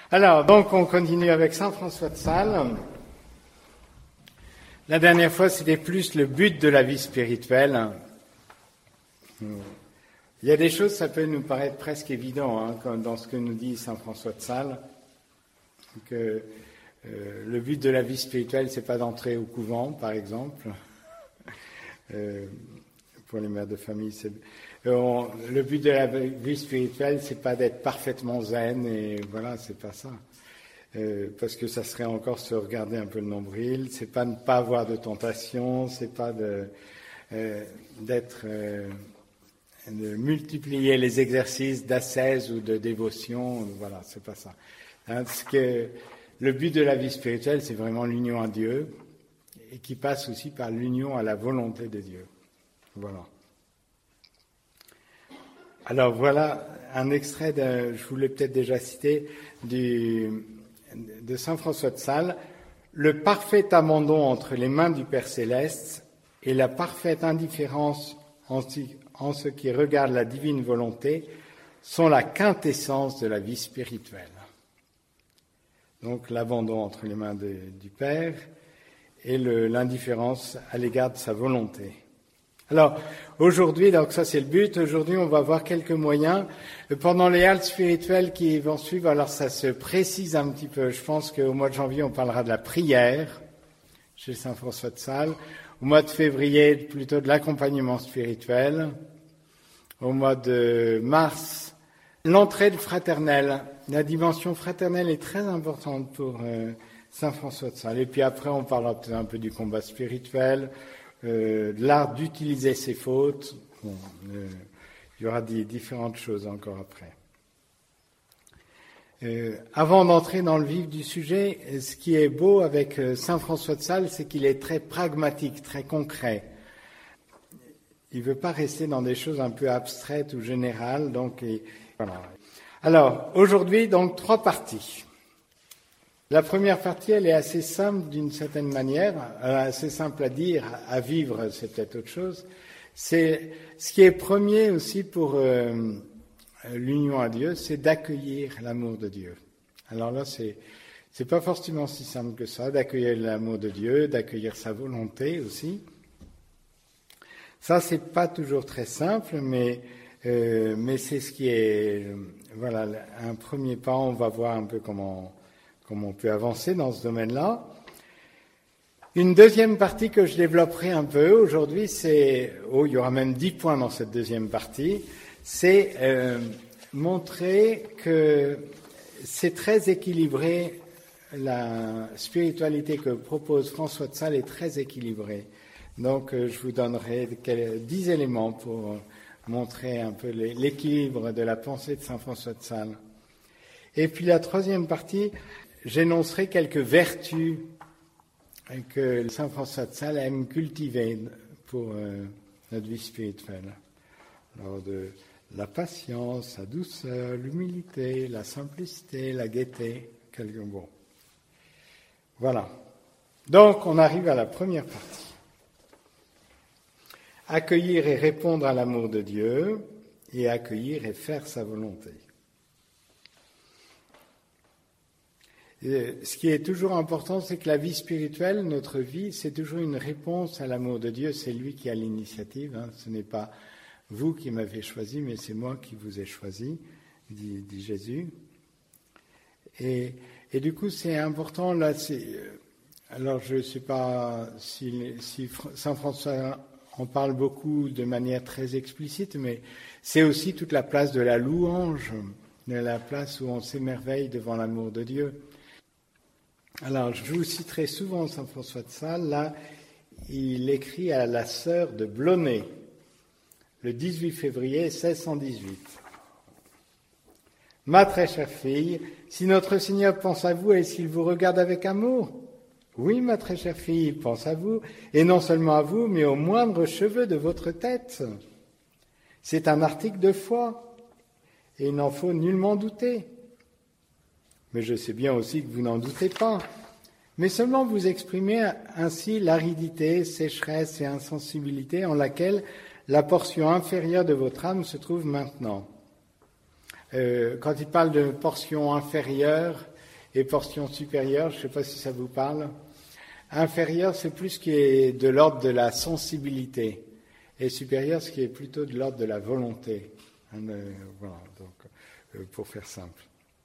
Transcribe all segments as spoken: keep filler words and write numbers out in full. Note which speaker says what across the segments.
Speaker 1: Alors, donc, on continue avec Saint François de Sales. La dernière fois, c'était plus le but de la vie spirituelle. Il y a des choses, ça peut nous paraître presque évident, hein, comme dans ce que nous dit Saint François de Sales, que euh, le but de la vie spirituelle, c'est pas d'entrer au couvent, par exemple. Euh, pour les mères de famille, c'est... On, le but de la vie spirituelle, c'est pas d'être parfaitement zen, et voilà, c'est pas ça. Euh, parce que ça serait encore se regarder un peu le nombril, c'est pas ne pas avoir de tentation, c'est pas de, euh, d'être, euh, de multiplier les exercices d'ascèse ou de dévotion, voilà, c'est pas ça. Hein, parce que le but de la vie spirituelle, c'est vraiment l'union à Dieu, et qui passe aussi par l'union à la volonté de Dieu. Voilà. Alors voilà un extrait, de, je vous l'ai peut-être déjà cité, du, de Saint François de Sales. Le parfait abandon entre les mains du Père Céleste et la parfaite indifférence en, en ce qui regarde la divine volonté sont la quintessence de la vie spirituelle. Donc l'abandon entre les mains de, du Père et le, l'indifférence à l'égard de sa volonté. Alors, aujourd'hui, donc ça c'est le but, aujourd'hui on va voir quelques moyens. Pendant les haltes spirituelles qui vont suivre, alors ça se précise un petit peu. Je pense qu'au mois de janvier, on parlera de la prière chez Saint François de Sales. Au mois de février, plutôt de l'accompagnement spirituel. Au mois de mars, l'entraide fraternelle. La dimension fraternelle est très importante pour euh, Saint François de Sales. Et puis après, on parlera peut-être un peu du combat spirituel, Euh, de l'art d'utiliser ses fautes. Bon, euh, il y aura des, différentes choses encore après. Euh, avant d'entrer dans le vif du sujet, ce qui est beau avec euh, Saint François de Sales, c'est qu'il est très pragmatique, très concret. Il ne veut pas rester dans des choses un peu abstraites ou générales. Donc, et, voilà. Alors, aujourd'hui, donc, trois parties. La première partie, elle est assez simple d'une certaine manière, assez simple à dire, à vivre, c'est peut-être autre chose. C'est ce qui est premier aussi pour euh, l'union à Dieu, c'est d'accueillir l'amour de Dieu. Alors là, c'est c'est pas forcément si simple que ça, d'accueillir l'amour de Dieu, d'accueillir sa volonté aussi. Ça, c'est pas toujours très simple, mais euh, mais c'est ce qui est voilà un premier pas. On va voir un peu comment. comment on peut avancer dans ce domaine-là. Une deuxième partie que je développerai un peu aujourd'hui, c'est, oh, il y aura même dix points dans cette deuxième partie, c'est euh, montrer que c'est très équilibré, la spiritualité que propose François de Sales est très équilibrée. Donc euh, je vous donnerai dix éléments pour montrer un peu l'équilibre de la pensée de Saint François de Sales. Et puis la troisième partie, j'énoncerai quelques vertus que Saint François de Sales aime cultiver pour euh, notre vie spirituelle. Alors de la patience, la douceur, l'humilité, la simplicité, la gaieté, quelques mots. Voilà. Donc on arrive à la première partie. Accueillir et répondre à l'amour de Dieu et accueillir et faire sa volonté. Et ce qui est toujours important, c'est que la vie spirituelle, notre vie, c'est toujours une réponse à l'amour de Dieu. C'est lui qui a l'initiative. Hein. Ce n'est pas vous qui m'avez choisi, mais c'est moi qui vous ai choisi, dit, dit Jésus. Et, et du coup, c'est important. Là, c'est, alors, je ne sais pas si, si Saint François en parle beaucoup de manière très explicite, mais c'est aussi toute la place de la louange, de la place où on s'émerveille devant l'amour de Dieu. Alors, je vous citerai souvent Saint François de Sales. Là, il écrit à la sœur de Blonay, le dix-huit février seize cent dix-huit. « Ma très chère fille, si notre Seigneur pense à vous, est-ce qu'il vous regarde avec amour ? Oui, ma très chère fille, il pense à vous, et non seulement à vous, mais aux moindres cheveux de votre tête. C'est un article de foi, et il n'en faut nullement douter. Mais je sais bien aussi que vous n'en doutez pas. Mais seulement vous exprimez ainsi l'aridité, sécheresse et insensibilité en laquelle la portion inférieure de votre âme se trouve maintenant. Euh, quand il parle de portion inférieure, et portion supérieure, je ne sais pas si ça vous parle. Inférieur, c'est plus ce qui est de l'ordre de la sensibilité, et supérieur, ce qui est plutôt de l'ordre de la volonté. Hein, euh, voilà, donc, euh, pour faire simple.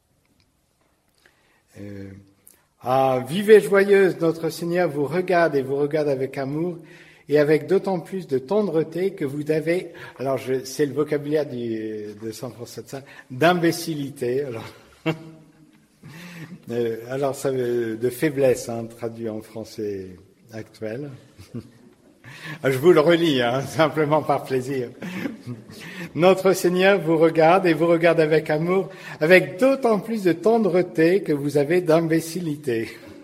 Speaker 1: Euh, ah, vivez joyeuse, notre Seigneur vous regarde et vous regarde avec amour, et avec d'autant plus de tendreté que vous avez, alors je, c'est le vocabulaire du, de Saint François de Sales, d'imbécilité, alors, euh, alors ça veut, de faiblesse, hein, traduit en français actuel. Je vous le relis, hein, simplement par plaisir. Notre Seigneur vous regarde et vous regarde avec amour, avec d'autant plus de tendreté que vous avez d'imbécilité.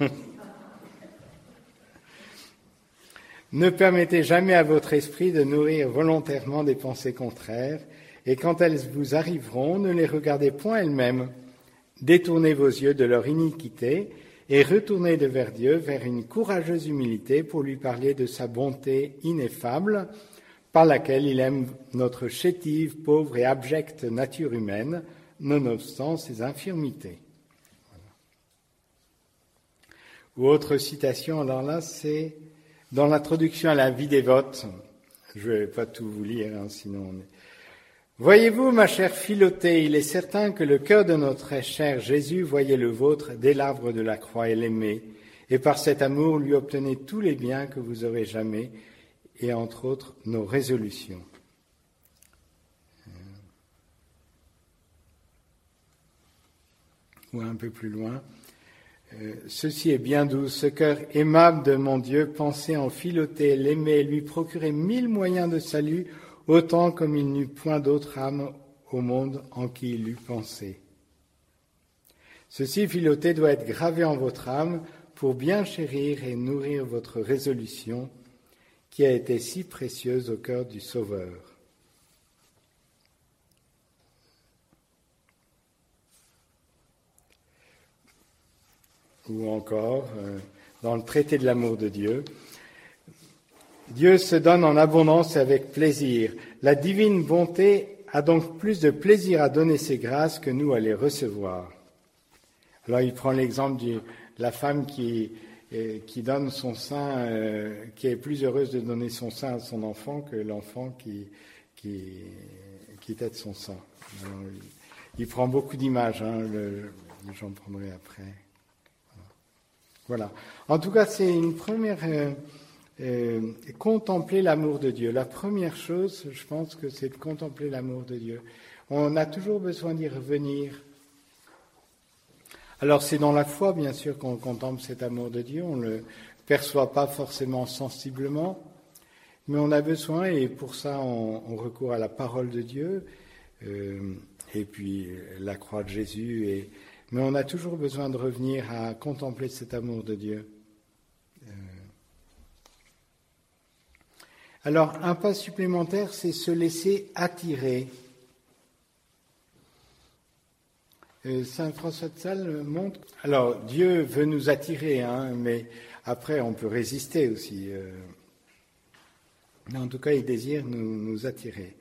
Speaker 1: Ne permettez jamais à votre esprit de nourrir volontairement des pensées contraires, et quand elles vous arriveront, ne les regardez point elles-mêmes. Détournez vos yeux de leur iniquité et retournez de vers Dieu, vers une courageuse humilité pour lui parler de sa bonté ineffable, par laquelle il aime notre chétive, pauvre et abjecte nature humaine, nonobstant ses infirmités. Voilà. Ou autre citation, alors là, c'est dans l'introduction à la vie dévote. Je ne vais pas tout vous lire, hein, sinon on est... Voyez-vous, ma chère Philotée, il est certain que le cœur de notre cher Jésus voyait le vôtre dès l'arbre de la croix et l'aimait, et par cet amour lui obtenez tous les biens que vous aurez jamais, et entre autres nos résolutions. Ou un peu plus loin. Euh, ceci est bien doux, ce cœur aimable de mon Dieu, pensez en Philotée, l'aimer, lui procurer mille moyens de salut, autant comme il n'eut point d'autre âme au monde en qui il eût pensé. Ceci, Philotée, doit être gravé en votre âme pour bien chérir et nourrir votre résolution qui a été si précieuse au cœur du Sauveur. Ou encore, euh, dans le traité de l'amour de Dieu, Dieu se donne en abondance et avec plaisir. La divine bonté a donc plus de plaisir à donner ses grâces que nous à les recevoir. Alors il prend l'exemple de la femme qui, euh, qui donne son sein, euh, qui est plus heureuse de donner son sein à son enfant que l'enfant qui, qui, qui tète son sein. Alors, il, il prend beaucoup d'images, hein, le, j'en prendrai après. Voilà. En tout cas, c'est une première... Euh, euh, contempler l'amour de Dieu. La première chose, je pense que c'est de contempler l'amour de Dieu. On a toujours besoin d'y revenir. Alors, c'est dans la foi, bien sûr, qu'on contemple cet amour de Dieu. On ne le perçoit pas forcément sensiblement, mais on a besoin, et pour ça, on, on recourt à la parole de Dieu, euh, et puis la croix de Jésus, et mais on a toujours besoin de revenir à contempler cet amour de Dieu. Euh... Alors, un pas supplémentaire, c'est se laisser attirer. Euh, Saint François de Sales montre... Alors, Dieu veut nous attirer, hein, mais après, on peut résister aussi. Euh... Mais en tout cas, il désire nous, nous attirer.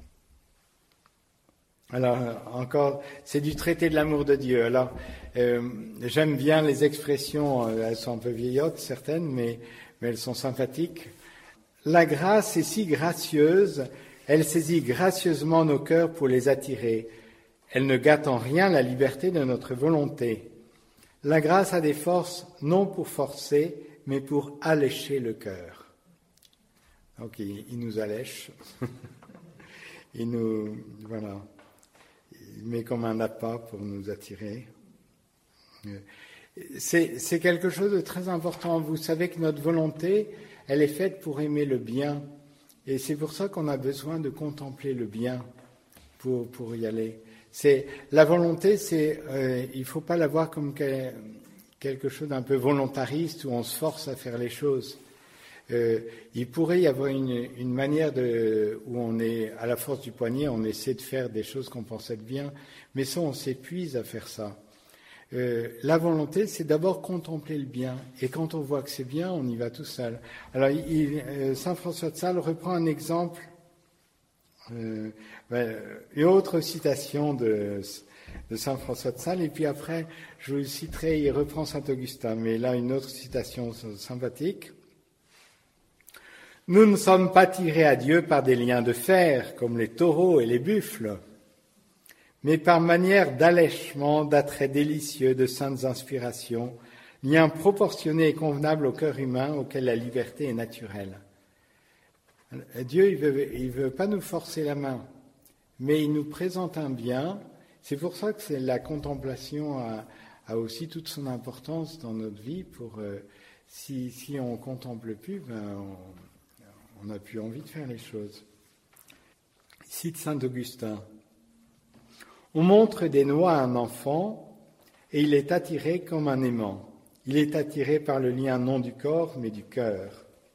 Speaker 1: Alors, encore, c'est du traité de l'amour de Dieu. Alors, euh, j'aime bien les expressions, euh, elles sont un peu vieillottes, certaines, mais, mais elles sont sympathiques. La grâce est si gracieuse, elle saisit gracieusement nos cœurs pour les attirer. Elle ne gâte en rien la liberté de notre volonté. La grâce a des forces non pour forcer, mais pour allécher le cœur. Donc, il, il nous allèche. Il nous... Voilà. Il met comme un appât pour nous attirer. C'est, c'est quelque chose de très important. Vous savez que notre volonté, elle est faite pour aimer le bien. Et c'est pour ça qu'on a besoin de contempler le bien pour, pour y aller. C'est, la volonté, c'est, euh, il ne faut pas la voir comme que, quelque chose d'un peu volontariste où on se force à faire les choses. Euh, il pourrait y avoir une, une manière de, où on est à la force du poignet, on essaie de faire des choses qu'on pense être bien, mais ça, on s'épuise à faire ça. Euh, la volonté, c'est d'abord contempler le bien, et quand on voit que c'est bien, on y va tout seul. Alors, il, euh, Saint François de Sales reprend un exemple, euh, ben, une autre citation de, de saint François de Sales. Et puis après, je vous citerai, il reprend saint Augustin, mais là une autre citation sympathique. « Nous ne sommes pas tirés à Dieu par des liens de fer, comme les taureaux et les buffles, mais par manière d'allèchement, d'attraits délicieux, de saintes inspirations, liens proportionnés et convenables au cœur humain auquel la liberté est naturelle. » Dieu, il veut, il veut pas nous forcer la main, mais il nous présente un bien. C'est pour ça que c'est, la contemplation a, a aussi toute son importance dans notre vie. Pour euh, si, si on contemple plus, ben on n'a plus envie de faire les choses. Cite saint Augustin. On montre des noix à un enfant et il est attiré comme un aimant. Il est attiré par le lien non du corps mais du cœur.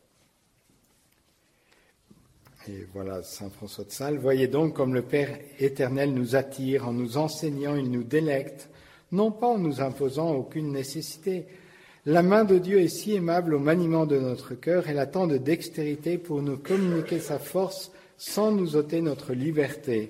Speaker 1: Et voilà, saint François de Sales. Voyez donc comme le Père éternel nous attire, en nous enseignant, il nous délecte, non pas en nous imposant aucune nécessité. La main de Dieu est si aimable au maniement de notre cœur, elle a tant de dextérité pour nous communiquer sa force sans nous ôter notre liberté,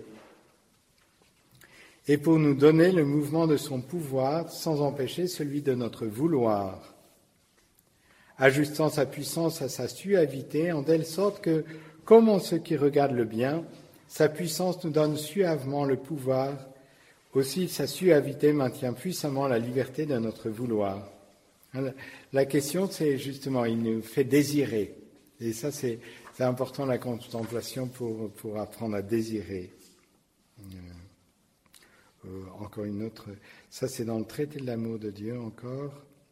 Speaker 1: et pour nous donner le mouvement de son pouvoir sans empêcher celui de notre vouloir, ajustant sa puissance à sa suavité, en telle sorte que, comme en ce qui regarde le bien, sa puissance nous donne suavement le pouvoir, aussi sa suavité maintient puissamment la liberté de notre vouloir. La question, c'est justement, il nous fait désirer. Et ça, c'est, c'est important, la contemplation, pour, pour apprendre à désirer. Euh, euh, encore une autre, ça c'est dans le traité de l'amour de Dieu encore.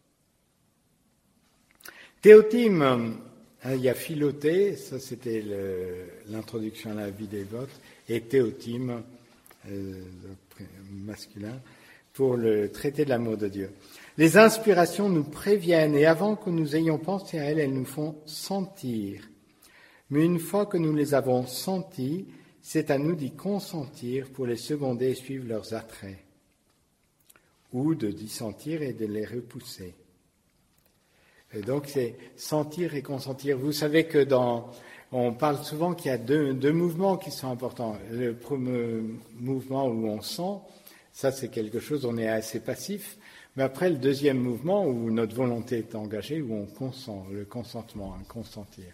Speaker 1: Théotime, hein, il y a Philothée, ça c'était le, l'introduction à la vie des votes, et Théotime, euh, masculin, pour le traité de l'amour de Dieu. Les inspirations nous préviennent et avant que nous ayons pensé à elles, elles nous font sentir. Mais une fois que nous les avons senties, c'est à nous d'y consentir pour les seconder et suivre leurs attraits, ou de d'y sentir et de les repousser. Et donc c'est sentir et consentir. Vous savez que dans, on parle souvent qu'il y a deux, deux mouvements qui sont importants. Le premier mouvement où on sent, ça c'est quelque chose, on est assez passif. Mais après, le deuxième mouvement où notre volonté est engagée, où on consent, le consentement, un consentir.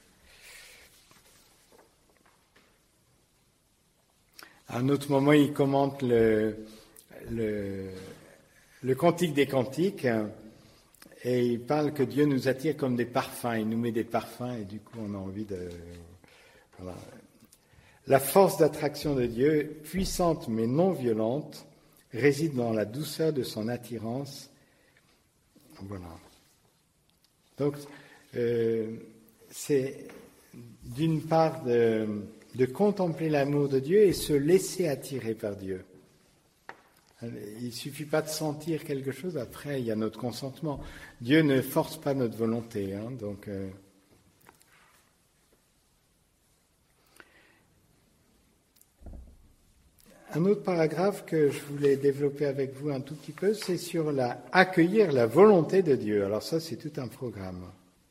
Speaker 1: À un autre moment, il commente le, le, le Cantique des Cantiques et il parle que Dieu nous attire comme des parfums. Il nous met des parfums et du coup, on a envie de... Voilà. La force d'attraction de Dieu, puissante mais non violente, réside dans la douceur de son attirance. Voilà. Donc, euh, c'est d'une part de, de contempler l'amour de Dieu et se laisser attirer par Dieu. Il ne suffit pas de sentir quelque chose, après il y a notre consentement. Dieu ne force pas notre volonté. Hein, donc, euh, Un autre paragraphe que je voulais développer avec vous un tout petit peu, c'est sur la, accueillir la volonté de Dieu. Alors ça, c'est tout un programme.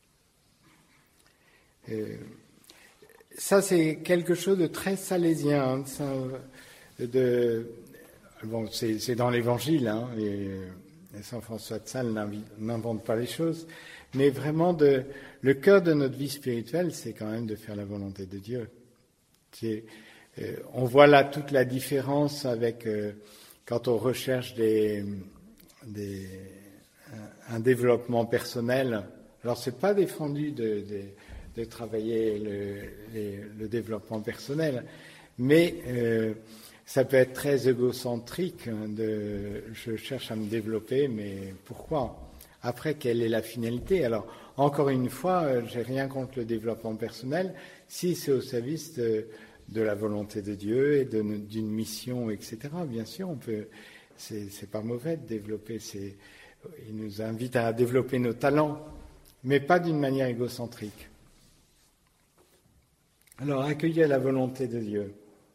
Speaker 1: Euh, ça, c'est quelque chose de très salésien. Hein, de, bon, c'est, c'est dans l'Évangile, hein, et, et saint François de Sales n'invente pas les choses, mais vraiment, de, le cœur de notre vie spirituelle, c'est quand même de faire la volonté de Dieu. Qui est, Euh, on voit là toute la différence avec euh, quand on recherche des, des, un, un développement personnel. Alors, c'est pas défendu de, de, de travailler le, les, le développement personnel, mais euh, ça peut être très égocentrique. De, je cherche à me développer, mais pourquoi ? Après, quelle est la finalité ? Alors, encore une fois, j'ai rien contre le développement personnel si c'est au service de de la volonté de Dieu et de, d'une mission, et cetera. Bien sûr, on peut, c'est, c'est pas mauvais de développer, c'est, il nous invite à développer nos talents, mais pas d'une manière égocentrique. Alors, accueillir la volonté de Dieu.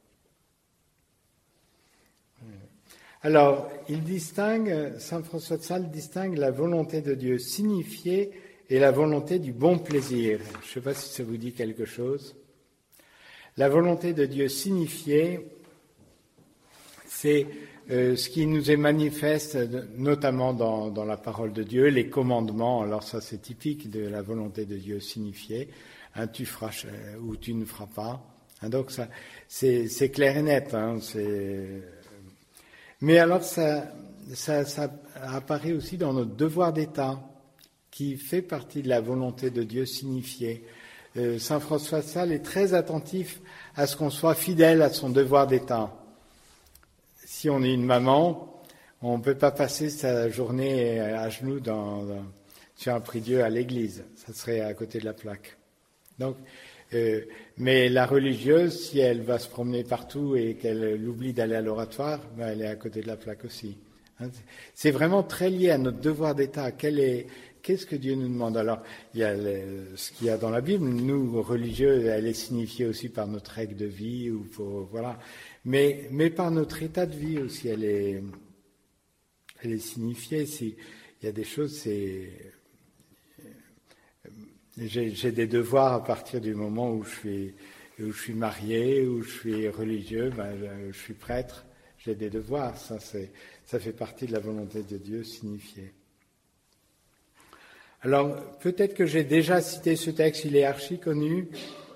Speaker 1: Alors, il distingue, saint François de Sales distingue la volonté de Dieu signifiée et la volonté du bon plaisir. Je ne sais pas si ça vous dit quelque chose. La volonté de Dieu signifiée, c'est euh, ce qui nous est manifeste, notamment dans, dans la parole de Dieu, les commandements. Alors ça, c'est typique de la volonté de Dieu signifiée. Hein, tu feras ou tu ne feras pas. Hein, donc ça, c'est, c'est clair et net. Hein, c'est... Mais alors ça, ça, ça apparaît aussi dans notre devoir d'État, qui fait partie de la volonté de Dieu signifiée. Euh, Saint François de Sales est très attentif à ce qu'on soit fidèle à son devoir d'État. Si on est une maman, on ne peut pas passer sa journée à genoux dans, dans, sur un prie-dieu à l'église. Ça serait à côté de la plaque. Donc, euh, mais la religieuse, si elle va se promener partout et qu'elle oublie d'aller à l'oratoire, ben elle est à côté de la plaque aussi. Hein, c'est vraiment très lié à notre devoir d'État. Quel est, qu'est-ce que Dieu nous demande? Alors, il y a le, ce qu'il y a dans la Bible. Nous, religieux, elle est signifiée aussi par notre règle de vie ou pour, voilà. Mais, mais par notre état de vie aussi, elle est, elle est signifiée. Si, il y a des choses, c'est, j'ai, j'ai des devoirs à partir du moment où je suis, où je suis marié, où je suis religieux, ben, je, je suis prêtre. J'ai des devoirs. Ça, c'est, ça fait partie de la volonté de Dieu signifiée. Alors, peut-être que j'ai déjà cité ce texte, il est archi connu.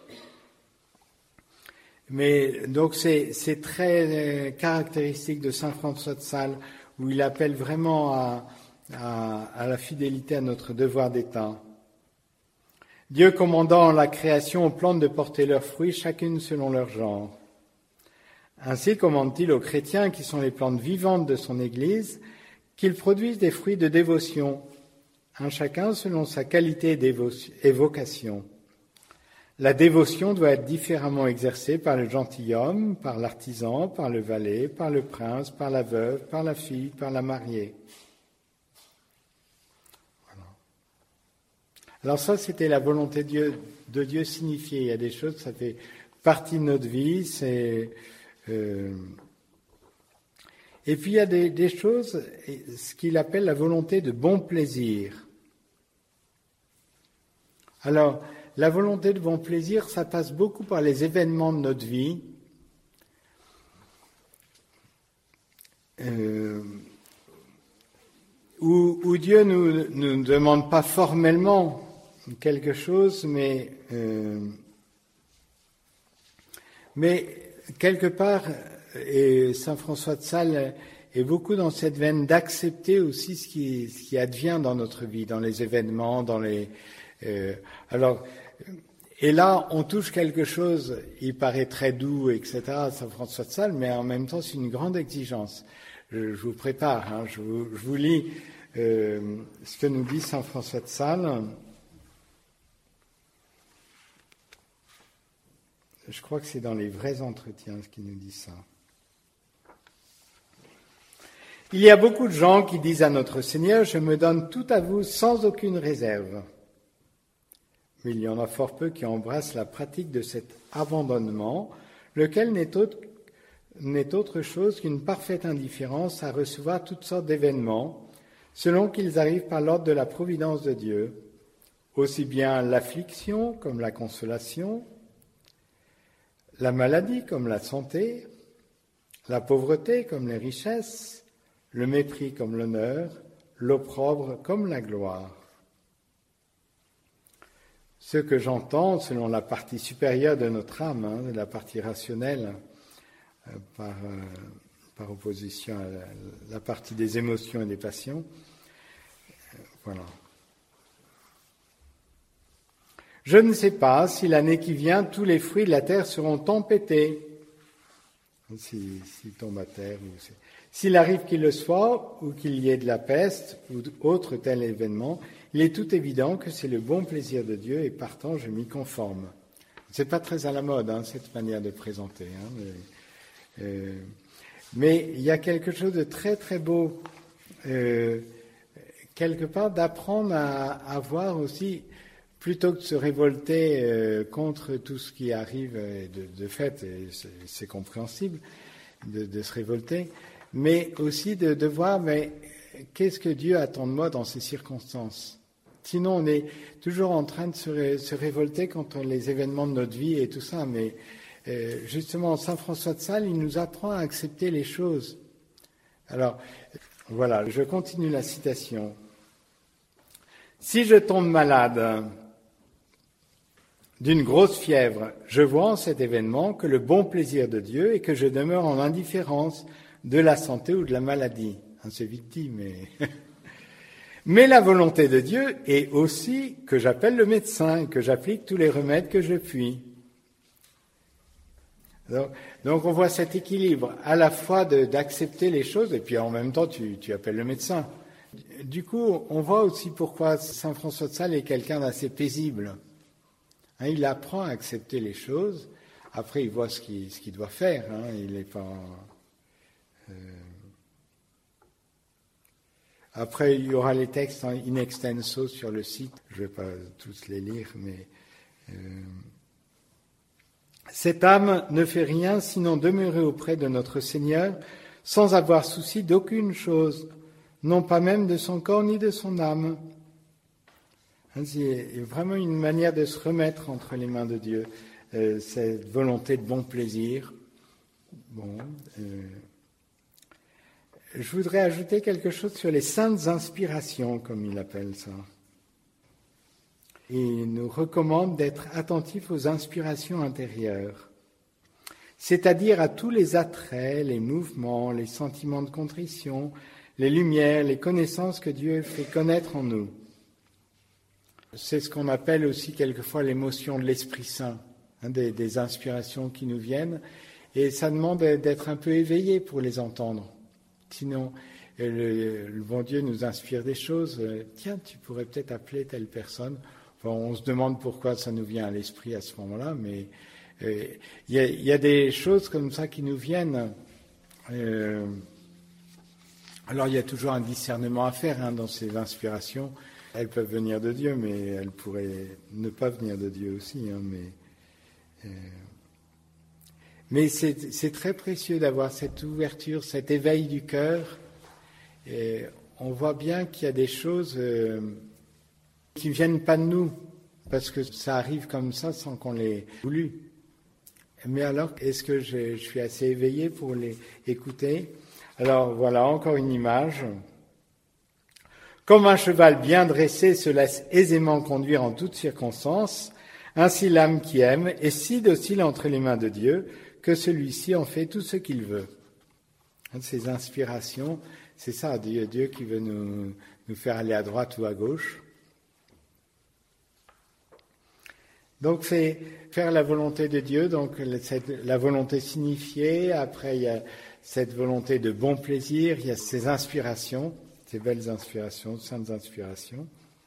Speaker 1: Mais donc c'est, c'est très caractéristique de Saint François de Sales, où il appelle vraiment à, à, à la fidélité à notre devoir d'État. Dieu commandant la création aux plantes de porter leurs fruits, chacune selon leur genre. Ainsi commande-t-il aux chrétiens, qui sont les plantes vivantes de son Église, qu'ils produisent des fruits de dévotion, un chacun selon sa qualité et vocation. La dévotion doit être différemment exercée par le gentilhomme, par l'artisan, par le valet, par le prince, par la veuve, par la fille, par la mariée. Voilà. Alors ça, c'était la volonté de Dieu, de Dieu signifiée. Il y a des choses, ça fait partie de notre vie. C'est, euh... Et puis il y a des, des choses, ce qu'il appelle la volonté de bon plaisir. Alors, la volonté de bon plaisir, ça passe beaucoup par les événements de notre vie. Euh, où, où Dieu ne nous, nous demande pas formellement quelque chose, mais, euh, mais quelque part, et Saint François de Sales est beaucoup dans cette veine d'accepter aussi ce qui, ce qui advient dans notre vie, dans les événements, dans les... Euh, alors, et là, on touche quelque chose, il paraît très doux, et cetera, Saint François de Sales, mais en même temps, c'est une grande exigence. Je, je vous prépare, hein, je, vous, je vous lis euh, ce que nous dit Saint François de Sales. Je crois que c'est dans les vrais entretiens ce qui nous dit ça. Il y a beaucoup de gens qui disent à notre Seigneur, je me donne tout à vous sans aucune réserve. Mais il y en a fort peu qui embrassent la pratique de cet abandonnement, lequel n'est autre, n'est autre chose qu'une parfaite indifférence à recevoir toutes sortes d'événements, selon qu'ils arrivent par l'ordre de la providence de Dieu, aussi bien l'affliction comme la consolation, la maladie comme la santé, la pauvreté comme les richesses, le mépris comme l'honneur, l'opprobre comme la gloire. Ce que j'entends, selon la partie supérieure de notre âme, hein, la partie rationnelle, euh, par, euh, par opposition à la, la partie des émotions et des passions, euh, voilà. Je ne sais pas si l'année qui vient, tous les fruits de la terre seront tempêtés, s'ils si, si tombent à terre. Ou si, s'il arrive qu'il le soit, ou qu'il y ait de la peste, ou autre tel événement, il est tout évident que c'est le bon plaisir de Dieu et partant, je m'y conforme. C'est pas très à la mode, hein, cette manière de présenter. Hein, mais, euh, mais il y a quelque chose de très très beau, euh, quelque part, d'apprendre à, à voir aussi, plutôt que de se révolter euh, contre tout ce qui arrive, de, de fait, et c'est, c'est compréhensible de, de se révolter, mais aussi de, de voir, mais qu'est-ce que Dieu attend de moi dans ces circonstances ? Sinon, on est toujours en train de se, ré, se révolter contre les événements de notre vie et tout ça. Mais euh, justement, Saint François de Sales, il nous apprend à accepter les choses. Alors, voilà, je continue la citation. « Si je tombe malade d'une grosse fièvre, je vois en cet événement que le bon plaisir de Dieu est que je demeure en indifférence de la santé ou de la maladie. » C'est vite dit, mais... Mais la volonté de Dieu est aussi que j'appelle le médecin, que j'applique tous les remèdes que je puis. Donc, donc on voit cet équilibre, à la fois de, d'accepter les choses, et puis en même temps tu, tu appelles le médecin. Du coup, on voit aussi pourquoi saint François de Sales est quelqu'un d'assez paisible. Hein, il apprend à accepter les choses, après il voit ce qu'il, ce qu'il doit faire, hein, il n'est pas... Euh, Après, il y aura les textes en in extenso sur le site. Je ne vais pas tous les lire, mais... Euh, cette âme ne fait rien sinon demeurer auprès de notre Seigneur sans avoir souci d'aucune chose, non pas même de son corps ni de son âme. C'est vraiment une manière de se remettre entre les mains de Dieu, euh, cette volonté de bon plaisir. Bon... Euh, Je voudrais ajouter quelque chose sur les saintes inspirations, comme il appelle ça. Il nous recommande d'être attentifs aux inspirations intérieures, c'est-à-dire à tous les attraits, les mouvements, les sentiments de contrition, les lumières, les connaissances que Dieu fait connaître en nous. C'est ce qu'on appelle aussi quelquefois l'émotion de l'Esprit Saint, hein, des, des inspirations qui nous viennent, et ça demande d'être un peu éveillé pour les entendre. Sinon, le, le bon Dieu nous inspire des choses. Tiens, tu pourrais peut-être appeler telle personne. Enfin, on se demande pourquoi ça nous vient à l'esprit à ce moment-là, mais euh, il y a, y a des choses comme ça qui nous viennent. Euh, alors, il y a toujours un discernement à faire hein, dans ces inspirations. Elles peuvent venir de Dieu, mais elles pourraient ne pas venir de Dieu aussi. Hein, mais... Euh, Mais c'est, c'est très précieux d'avoir cette ouverture, cet éveil du cœur. Et on voit bien qu'il y a des choses euh, qui ne viennent pas de nous, parce que ça arrive comme ça sans qu'on l'ait voulu. Mais alors, est-ce que je, je suis assez éveillé pour les écouter ? Alors voilà, encore une image. Comme un cheval bien dressé se laisse aisément conduire en toutes circonstances, ainsi l'âme qui aime est si docile entre les mains de Dieu que celui-ci en fait tout ce qu'il veut. Ces inspirations, c'est ça, Dieu, Dieu qui veut nous, nous faire aller à droite ou à gauche. Donc c'est faire la volonté de Dieu, donc cette, la volonté signifiée, après il y a cette volonté de bon plaisir, il y a ces inspirations, ces belles inspirations, saintes inspirations.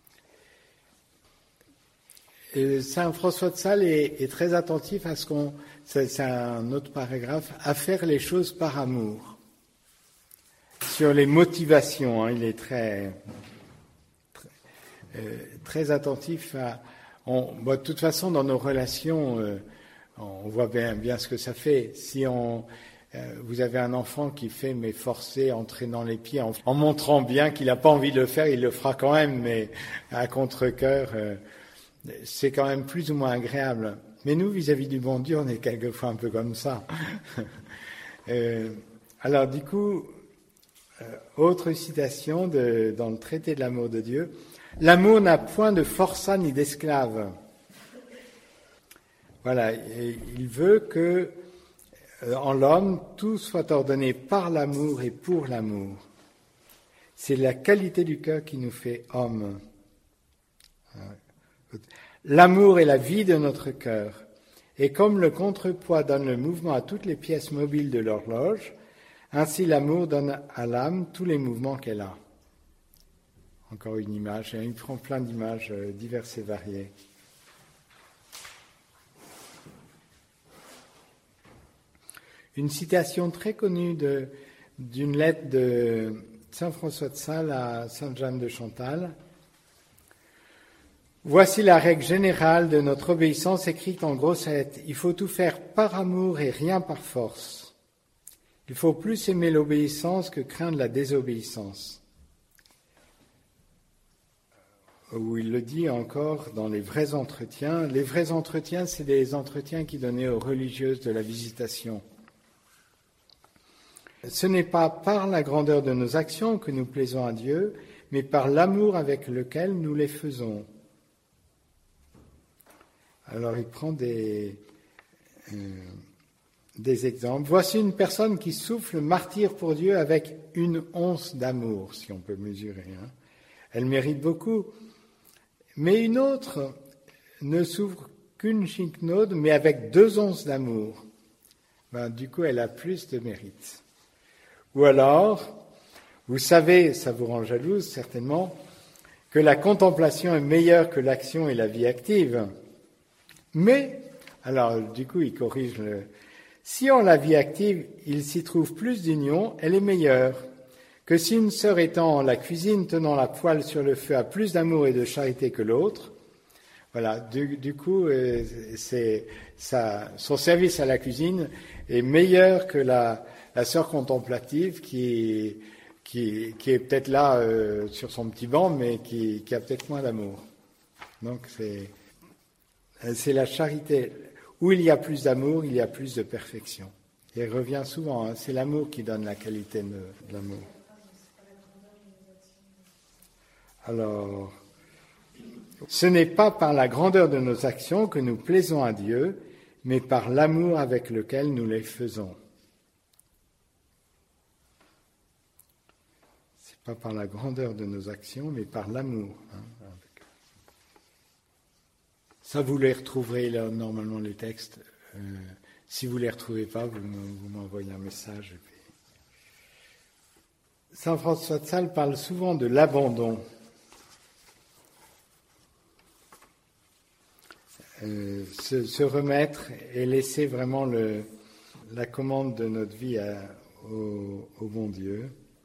Speaker 1: Et saint François de Sales est, est très attentif à ce qu'on, c'est, c'est un autre paragraphe, à faire les choses par amour. Sur les motivations, hein, il est très, très, euh, très attentif à... On, bon, de toute façon, dans nos relations, euh, on voit bien, bien ce que ça fait. Si on, euh, vous avez un enfant qui fait mais forcer, en traînant les pieds, en, en montrant bien qu'il n'a pas envie de le faire, il le fera quand même, mais à contre-cœur... Euh, c'est quand même plus ou moins agréable. Mais nous, vis-à-vis du bon Dieu, on est quelquefois un peu comme ça. euh, alors, du coup, euh, autre citation de, dans le traité de l'amour de Dieu. « L'amour n'a point de forçat ni d'esclave. » Voilà, et il veut que, euh, en l'homme, tout soit ordonné par l'amour et pour l'amour. C'est la qualité du cœur qui nous fait homme. L'amour est la vie de notre cœur, et comme le contrepoids donne le mouvement à toutes les pièces mobiles de l'horloge, ainsi l'amour donne à l'âme tous les mouvements qu'elle a. Encore une image, et il prend plein d'images diverses et variées. Une citation très connue de, d'une lettre de saint François de Sales à sainte Jeanne de Chantal. Voici la règle générale de notre obéissance écrite en grosses lettres. Il faut tout faire par amour et rien par force. Il faut plus aimer l'obéissance que craindre la désobéissance. Où il le dit encore dans les vrais entretiens. Les vrais entretiens, c'est des entretiens qu'il donnait aux religieuses de la Visitation. ce n'est pas par la grandeur de nos actions que nous plaisons à Dieu, mais par l'amour avec lequel nous les faisons. Alors il prend des, euh, des exemples. Voici une personne qui souffle martyr pour Dieu avec une once d'amour, si on peut mesurer. Hein. Elle mérite beaucoup. Mais une autre ne souffre qu'une chignaude, mais avec deux onces d'amour. Ben, du coup, elle a plus de mérite. Ou alors, vous savez, ça vous rend jalouse certainement, que la contemplation est meilleure que l'action et la vie active. Mais, alors du coup, il corrige le... Si en la vie active, il s'y trouve plus d'union, elle est meilleure. Que si une sœur étant en la cuisine, tenant la poêle sur le feu, a plus d'amour et de charité que l'autre, voilà, du, du coup, euh, c'est, ça, son service à la cuisine est meilleur que la, la sœur contemplative qui, qui, qui est peut-être là euh, sur son petit banc, mais qui, qui a peut-être moins d'amour. Donc c'est... C'est la charité. Où il y a plus d'amour, il y a plus de perfection. Et elle revient souvent, hein, c'est l'amour qui donne la qualité de, de l'amour. Alors, ce n'est pas par la grandeur de nos actions que nous plaisons à Dieu, mais par l'amour avec lequel nous les faisons. Ce n'est pas par la grandeur de nos actions, mais par l'amour. Hein. Ça, vous les retrouverez là, normalement, les textes. Euh, si vous ne les retrouvez pas, vous, vous m'envoyez un message. Et puis... Saint François de Sales parle souvent de l'abandon. Euh, se, se remettre et laisser vraiment le, la commande de notre vie à, au, au bon Dieu.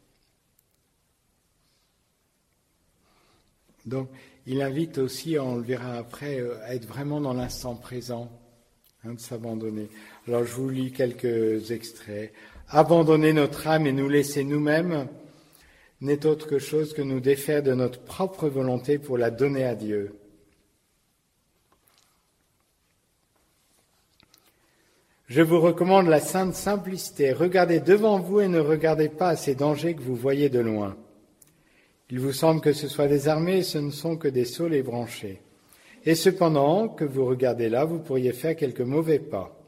Speaker 1: Donc, il invite aussi, on le verra après, à être vraiment dans l'instant présent, hein, de s'abandonner. Alors, je vous lis quelques extraits. Abandonner notre âme et nous laisser nous-mêmes n'est autre chose que nous défaire de notre propre volonté pour la donner à Dieu. Je vous recommande la sainte simplicité. Regardez devant vous et ne regardez pas à ces dangers que vous voyez de loin. Il vous semble que ce soit des armées, ce ne sont que des saules ébranchés. Et cependant, que vous regardez là, vous pourriez faire quelques mauvais pas.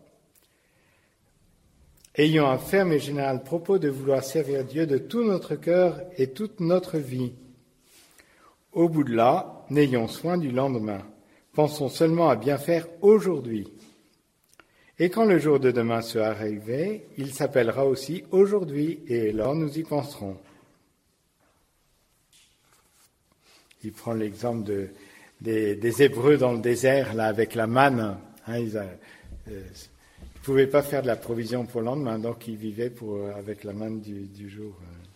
Speaker 1: Ayons un ferme et général propos de vouloir servir Dieu de tout notre cœur et toute notre vie. Au bout de là, n'ayons soin du lendemain. Pensons seulement à bien faire aujourd'hui. Et quand le jour de demain sera arrivé, il s'appellera aussi aujourd'hui, et alors nous y penserons. Il prend l'exemple de, des, des Hébreux dans le désert, là, avec la manne. Hein, ils ne euh, pouvaient pas faire de la provision pour le lendemain, donc ils vivaient pour, avec la manne du, du jour.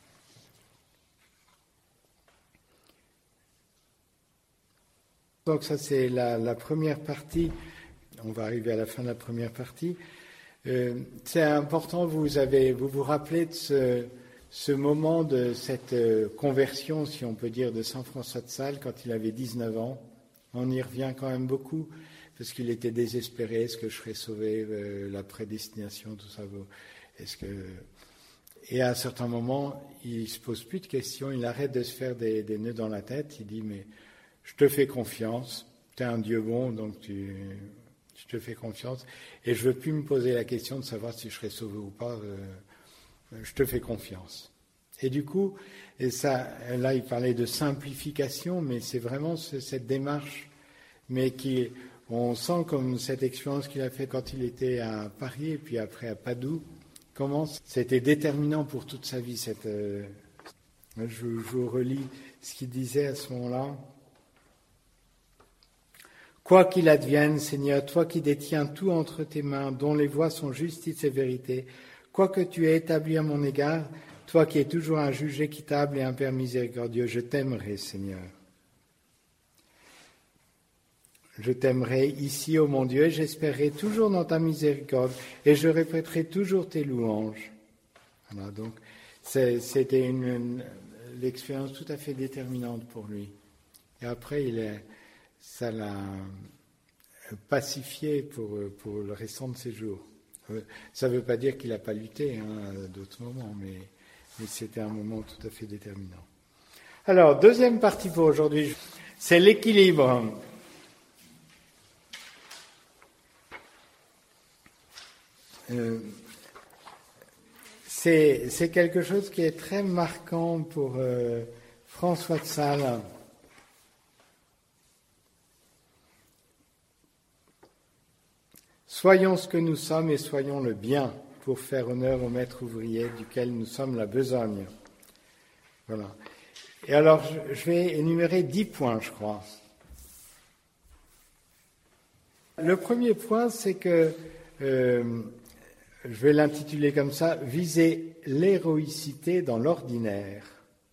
Speaker 1: Donc ça, c'est la, la première partie. On va arriver à la fin de la première partie. Euh, c'est important, vous avez, vous vous rappelez de ce... ce moment de cette conversion, si on peut dire, de Saint François de Sales quand il avait dix-neuf ans. On y revient quand même beaucoup, parce qu'il était désespéré. Est-ce que je serai sauvé, euh, la prédestination, tout ça. Est-ce que... Et à un certain moment, il ne se pose plus de questions, il arrête de se faire des, des nœuds dans la tête. Il dit, mais je te fais confiance, tu es un Dieu bon, donc tu... je te fais confiance. Et je ne veux plus me poser la question de savoir si je serai sauvé ou pas. Euh... Je te fais confiance. Et du coup, et ça, là, il parlait de simplification, mais c'est vraiment ce, cette démarche, mais qui, on sent comme cette expérience qu'il a fait quand il était à Paris et puis après à Padoue, comment c'était déterminant pour toute sa vie. Cette, euh, je, je vous relis ce qu'il disait à ce moment-là. Quoi qu'il advienne, Seigneur, toi qui détiens tout entre tes mains, dont les voies sont justice et vérité, quoi que tu aies établi à mon égard, toi qui es toujours un juge équitable et un Père miséricordieux, je t'aimerai, Seigneur. Je t'aimerai ici, ô mon Dieu, et j'espérerai toujours dans ta miséricorde, et je répéterai toujours tes louanges. Voilà, donc c'est, c'était une, une, l'expérience tout à fait déterminante pour lui. Et après, il est, ça l'a pacifié pour, pour le restant de ses jours. Ça ne veut pas dire qu'il n'a pas lutté hein, à d'autres moments, mais, mais c'était un moment tout à fait déterminant. Alors, deuxième partie pour aujourd'hui, c'est l'équilibre. Euh, c'est, c'est quelque chose qui est très marquant pour euh, François de Sales. Soyons ce que nous sommes et soyons le bien pour faire honneur au maître ouvrier duquel nous sommes la besogne. Voilà. Et alors, je, je vais énumérer dix points, je crois. Le premier point, c'est que, euh, je vais l'intituler comme ça, viser l'héroïcité dans l'ordinaire.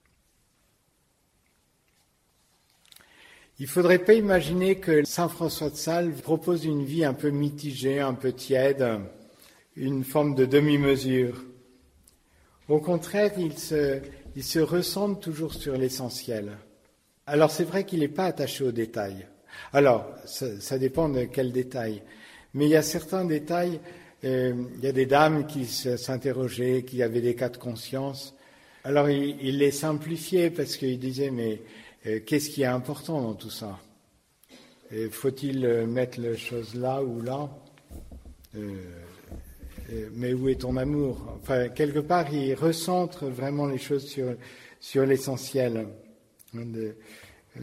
Speaker 1: Il ne faudrait pas imaginer que saint François de Sales propose une vie un peu mitigée, un peu tiède, une forme de demi-mesure. Au contraire, il se, il se recentre toujours sur l'essentiel. Alors c'est vrai qu'il n'est pas attaché aux détails. Alors, ça, ça dépend de quels détails. Mais il y a certains détails, euh, il y a des dames qui s'interrogeaient, qui avaient des cas de conscience. Alors il, il les simplifiait parce qu'il disait, mais euh, qu'est-ce qui est important dans tout ça ? Et faut-il mettre les choses là ou là ? euh, euh, Mais où est ton amour ? Enfin, quelque part, il recentre vraiment les choses sur, sur l'essentiel. De, euh,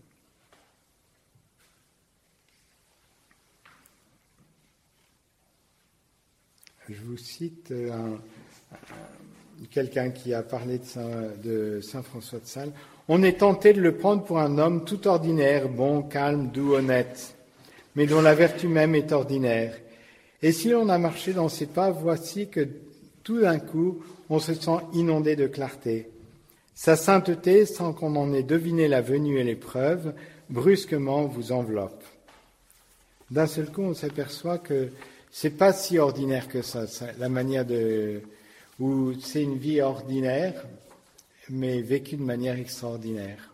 Speaker 1: Je vous cite un, un, quelqu'un qui a parlé de saint, de saint François de Sales. On est tenté de le prendre pour un homme tout ordinaire, bon, calme, doux, honnête, mais dont la vertu même est ordinaire. Et si l'on a marché dans ses pas, voici que tout d'un coup, on se sent inondé de clarté. Sa sainteté, sans qu'on en ait deviné la venue et l'épreuve, brusquement vous enveloppe. D'un seul coup, on s'aperçoit que c'est pas si ordinaire que ça, ça la manière de, où c'est une vie ordinaire, mais vécue de manière extraordinaire.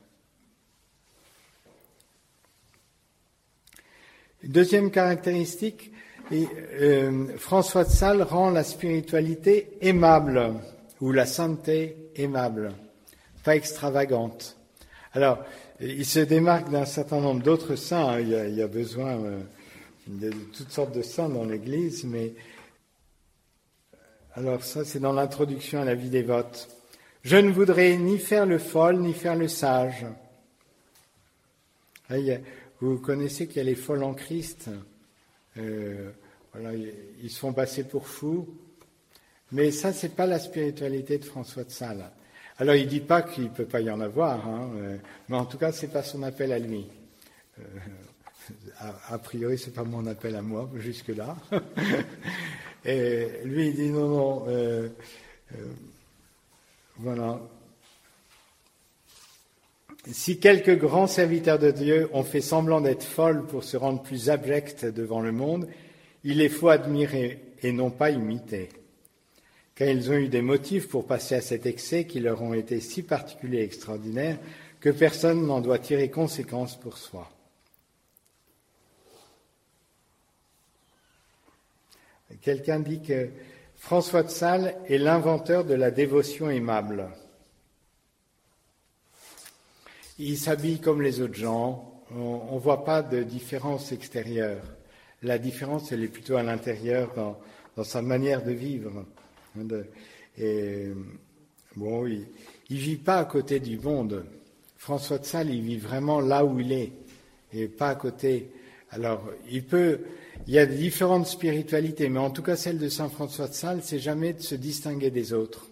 Speaker 1: Deuxième caractéristique, et, euh, François de Sales rend la spiritualité aimable, ou la sainteté aimable, pas extravagante. Alors, il se démarque d'un certain nombre d'autres saints, hein, il, y a, il y a besoin euh, de toutes sortes de saints dans l'Église, mais alors ça c'est dans l'introduction à la vie dévote. Je ne voudrais ni faire le folle, ni faire le sage. Là, il y a, vous connaissez qu'il y a les folles en Christ, euh, voilà, ils se font passer pour fous, mais ça c'est pas la spiritualité de François de Sales. Alors il dit pas qu'il peut pas y en avoir, hein, euh, mais en tout cas c'est pas son appel à lui. Euh, A, a priori, c'est pas mon appel à moi, jusque-là. Et lui, il dit non, non, euh, euh, voilà. Si quelques grands serviteurs de Dieu ont fait semblant d'être folles pour se rendre plus abjects devant le monde, il les faut admirer et non pas imiter. Car ils ont eu des motifs pour passer à cet excès qui leur ont été si particuliers et extraordinaires que personne n'en doit tirer conséquence pour soi. Quelqu'un dit que François de Sales est l'inventeur de la dévotion aimable. Il s'habille comme les autres gens, on ne voit pas de différence extérieure. La différence, elle est plutôt à l'intérieur, dans, dans sa manière de vivre. Et, bon, il ne vit pas à côté du monde. François de Sales, il vit vraiment là où il est, et pas à côté. Alors, il peut... Il y a différentes spiritualités, mais en tout cas celle de saint François de Sales, c'est jamais de se distinguer des autres.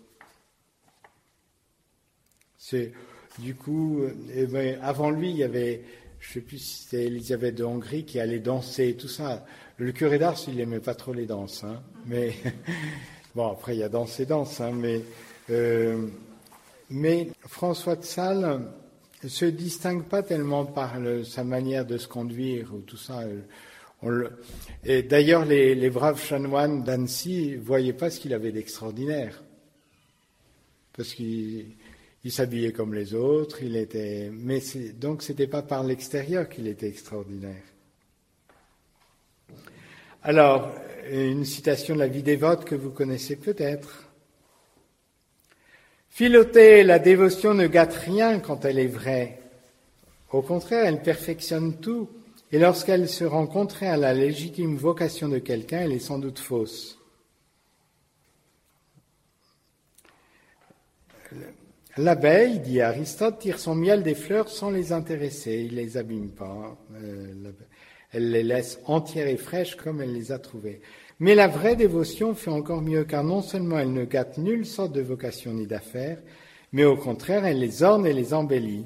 Speaker 1: C'est, du coup, eh ben, avant lui, il y avait, je ne sais plus si c'était Élisabeth de Hongrie qui allait danser et tout ça. Le curé d'Ars, il n'aimait pas trop les danses, hein, mais bon, après il y a danse et danse, hein, mais euh, mais François de Sales ne se distingue pas tellement par le, sa manière de se conduire ou tout ça. On le, et d'ailleurs, les, les braves chanoines d'Annecy ne voyaient pas ce qu'il avait d'extraordinaire. Parce qu'il il s'habillait comme les autres, il était, mais c'est, donc ce n'était pas par l'extérieur qu'il était extraordinaire. Alors, une citation de la vie dévote que vous connaissez peut-être. Philotée, la dévotion ne gâte rien quand elle est vraie. Au contraire, elle perfectionne tout. Et lorsqu'elle se rend contraire à la légitime vocation de quelqu'un, elle est sans doute fausse. L'abeille, dit Aristote, tire son miel des fleurs sans les intéresser. Il ne les abîme pas. Elle les laisse entières et fraîches comme elle les a trouvées. Mais la vraie dévotion fait encore mieux, car non seulement elle ne gâte nulle sorte de vocation ni d'affaires, mais au contraire, elle les orne et les embellit.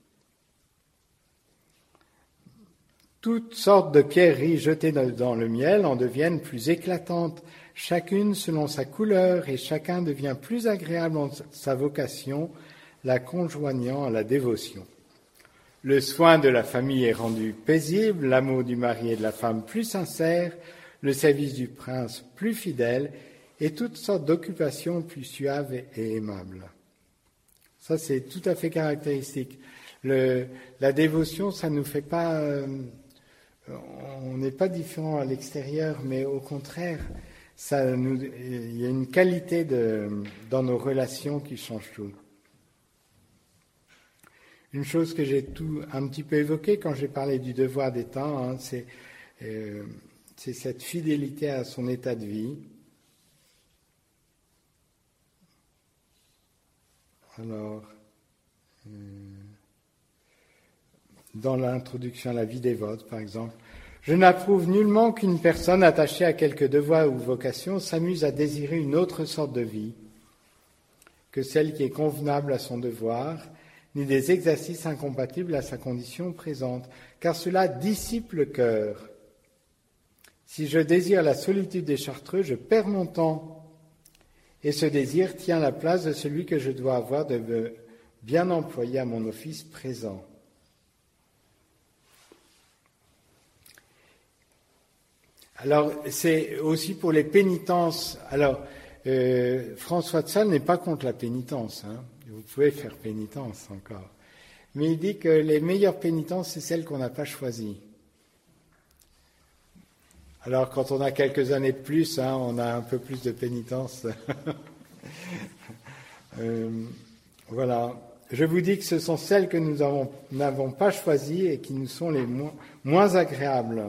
Speaker 1: Toutes sortes de pierreries jetées dans le miel en deviennent plus éclatantes, chacune selon sa couleur, et chacun devient plus agréable en sa vocation, la conjoignant à la dévotion. Le soin de la famille est rendu paisible, l'amour du mari et de la femme plus sincère, le service du prince plus fidèle, et toutes sortes d'occupations plus suaves et aimables. Ça, c'est tout à fait caractéristique. Le, la dévotion, ça ne nous fait pas... Euh, on n'est pas différent à l'extérieur, mais au contraire, ça nous, il y a une qualité de, dans nos relations qui change tout. Une chose que j'ai tout un petit peu évoquée quand j'ai parlé du devoir d'État, hein, c'est, euh, c'est cette fidélité à son état de vie. Alors, euh, dans l'introduction à la vie dévote, par exemple, je n'approuve nullement qu'une personne attachée à quelque devoir ou vocation s'amuse à désirer une autre sorte de vie que celle qui est convenable à son devoir, ni des exercices incompatibles à sa condition présente, car cela dissipe le cœur. Si je désire la solitude des Chartreux, je perds mon temps, et ce désir tient la place de celui que je dois avoir de me bien employer à mon office présent. Alors, c'est aussi pour les pénitences. Alors, euh, François de Sales n'est pas contre la pénitence, hein. Vous pouvez faire pénitence encore. Mais il dit que les meilleures pénitences, c'est celles qu'on n'a pas choisies. Alors, quand on a quelques années de plus, hein, on a un peu plus de pénitence. euh, voilà. Je vous dis que ce sont celles que nous avons, n'avons pas choisies et qui nous sont les moins, moins agréables.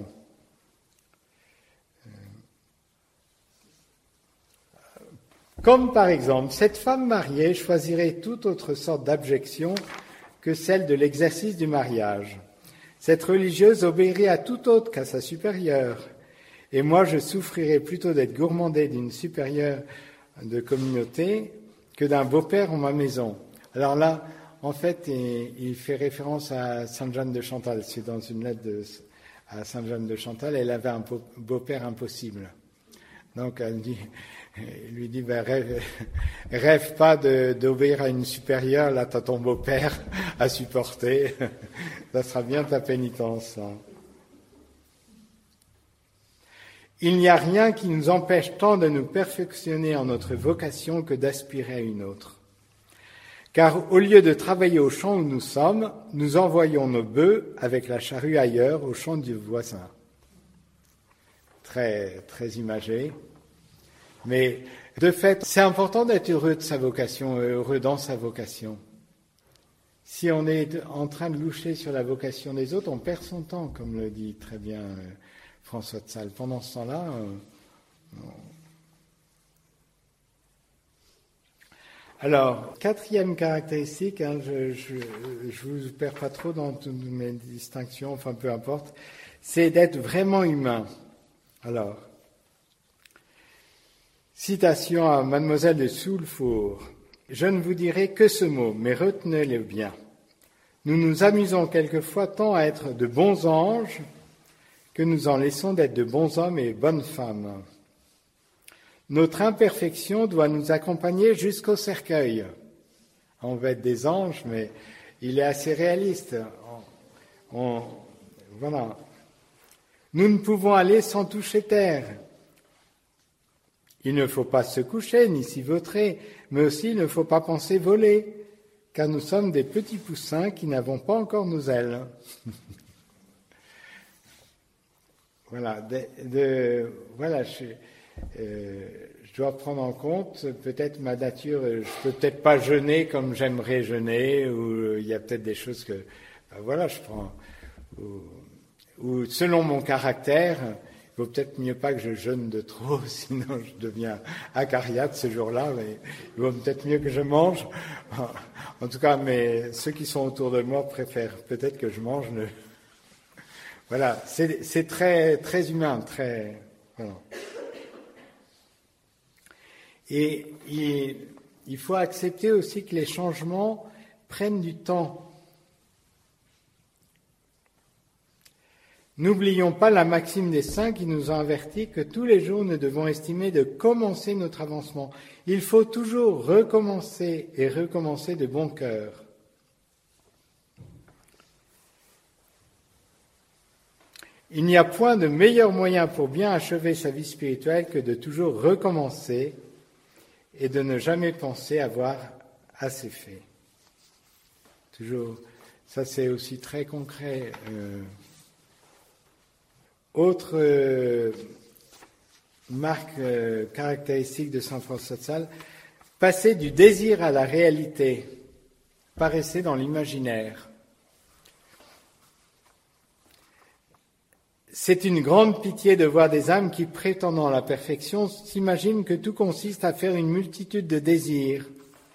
Speaker 1: Comme par exemple, cette femme mariée choisirait toute autre sorte d'abjection que celle de l'exercice du mariage. Cette religieuse obéirait à tout autre qu'à sa supérieure. Et moi, je souffrirais plutôt d'être gourmandé d'une supérieure de communauté que d'un beau-père en ma maison. Alors là, en fait, il, il fait référence à Sainte Jeanne de Chantal. C'est dans une lettre de, à Sainte Jeanne de Chantal, elle avait un beau-père impossible. Donc, elle dit... Il lui dit, ben, rêve, rêve pas de, d'obéir à une supérieure, là t'as ton beau-père à supporter, ça sera bien ta pénitence. Hein. Il n'y a rien qui nous empêche tant de nous perfectionner en notre vocation que d'aspirer à une autre. Car au lieu de travailler au champ où nous sommes, nous envoyons nos bœufs avec la charrue ailleurs, au champ du voisin. Très, très imagé. Mais de fait, c'est important d'être heureux de sa vocation, heureux dans sa vocation. Si on est en train de loucher sur la vocation des autres, on perd son temps, comme le dit très bien François de Sales. Pendant ce temps-là, on... Alors, quatrième caractéristique, hein, je ne vous perds pas trop dans toutes mes distinctions, enfin peu importe, c'est d'être vraiment humain. Alors, citation à Mademoiselle de Soulfour. Je ne vous dirai que ce mot, mais retenez-le bien. Nous nous amusons quelquefois tant à être de bons anges que nous en laissons d'être de bons hommes et bonnes femmes. Notre imperfection doit nous accompagner jusqu'au cercueil. On va être des anges, mais il est assez réaliste. On, on, voilà. Nous ne pouvons aller sans toucher terre. Il ne faut pas se coucher ni s'y vautrer, mais aussi il ne faut pas penser voler, car nous sommes des petits poussins qui n'avons pas encore nos ailes. voilà, de, de, voilà, je, euh, je dois prendre en compte peut-être ma nature. Je peux peut-être pas jeûner comme j'aimerais jeûner, ou il y a peut-être des choses que, ben voilà, je prends, ou, ou selon mon caractère. Il vaut peut-être mieux pas que je jeûne de trop, sinon je deviens acariâtre ce jour-là, mais il vaut peut-être mieux que je mange. En tout cas, mais ceux qui sont autour de moi préfèrent peut-être que je mange. Le... Voilà, c'est, c'est très, très humain, très... Voilà. Et il, il faut accepter aussi que les changements prennent du temps. N'oublions pas la maxime des saints qui nous a avertis que tous les jours nous devons estimer de commencer notre avancement. Il faut toujours recommencer et recommencer de bon cœur. Il n'y a point de meilleur moyen pour bien achever sa vie spirituelle que de toujours recommencer et de ne jamais penser avoir assez fait. Toujours, ça c'est aussi très concret. Euh, Autre euh, marque euh, caractéristique de saint François de Sales, passer du désir à la réalité, paraissait dans l'imaginaire. C'est une grande pitié de voir des âmes qui, prétendant la perfection, s'imaginent que tout consiste à faire une multitude de désirs.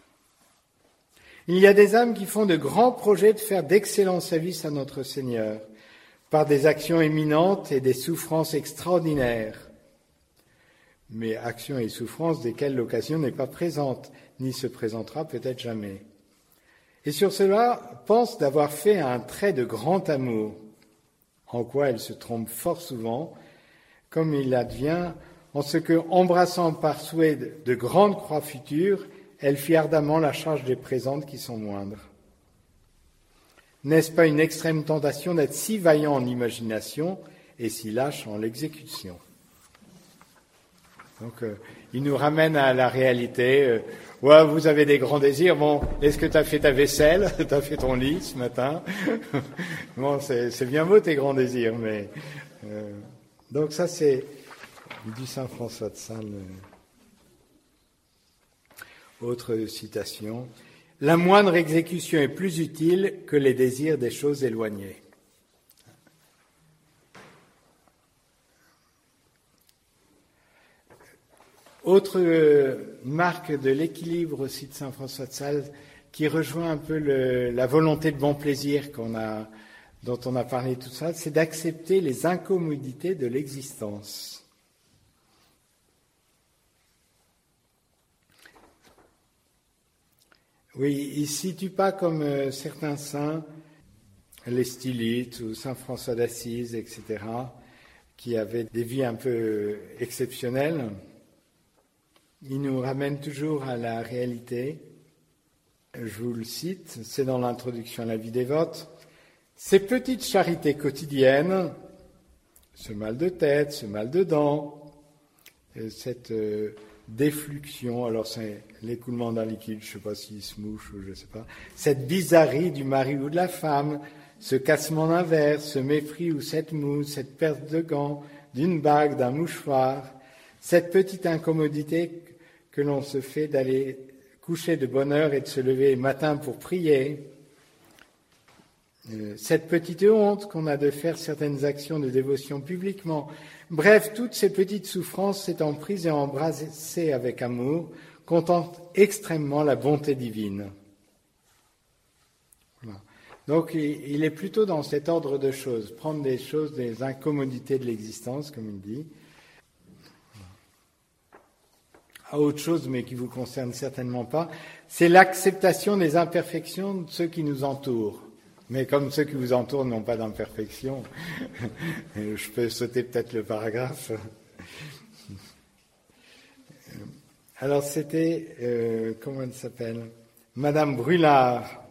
Speaker 1: Il y a des âmes qui font de grands projets de faire d'excellents services à notre Seigneur, par des actions éminentes et des souffrances extraordinaires. Mais actions et souffrances desquelles l'occasion n'est pas présente, ni se présentera peut-être jamais. Et sur cela, pensent d'avoir fait un trait de grand amour, en quoi elles se trompent fort souvent, comme il advient en ce que, embrassant par souhait de, de grandes croix futures, elles fient ardemment la charge des présentes qui sont moindres. N'est-ce pas une extrême tentation d'être si vaillant en imagination et si lâche en l'exécution? Donc, euh, il nous ramène à la réalité. Euh, ouais, vous avez des grands désirs. Bon, est-ce que tu as fait ta vaisselle? Tu as fait ton lit ce matin? Bon, c'est, c'est bien beau tes grands désirs, mais... Euh, donc ça, c'est du saint François de Sales. Euh, autre citation. La moindre exécution est plus utile que les désirs des choses éloignées. Autre euh, marque de l'équilibre aussi de saint François de Sales, qui rejoint un peu le, la volonté de bon plaisir qu'on a, dont on a parlé tout ça, c'est d'accepter les incommodités de l'existence. Oui, il ne se situe pas comme euh, certains saints, les stylites ou saint François d'Assise, et cetera, qui avaient des vies un peu exceptionnelles. Il nous ramène toujours à la réalité. Je vous le cite, c'est dans l'introduction à la vie dévote. Ces petites charités quotidiennes, ce mal de tête, ce mal de dents, cette euh, défluxion, alors c'est l'écoulement d'un liquide, je ne sais pas s'il se mouche ou je ne sais pas, cette bizarrerie du mari ou de la femme, ce cassement d'un verre, ce mépris ou cette moue, cette perte de gants, d'une bague, d'un mouchoir, cette petite incommodité que l'on se fait d'aller coucher de bonne heure et de se lever le matin pour prier, euh, cette petite honte qu'on a de faire certaines actions de dévotion publiquement. Bref, toutes ces petites souffrances s'étant prises et embrassées avec amour, contentent extrêmement la bonté divine. Voilà. Donc, il est plutôt dans cet ordre de choses, prendre des choses, des incommodités de l'existence, comme il dit, à autre chose, mais qui vous concerne certainement pas, c'est l'acceptation des imperfections de ceux qui nous entourent. Mais comme ceux qui vous entourent n'ont pas d'imperfection, je peux sauter peut-être le paragraphe. Alors c'était, euh, comment elle s'appelle ? Madame Brulard.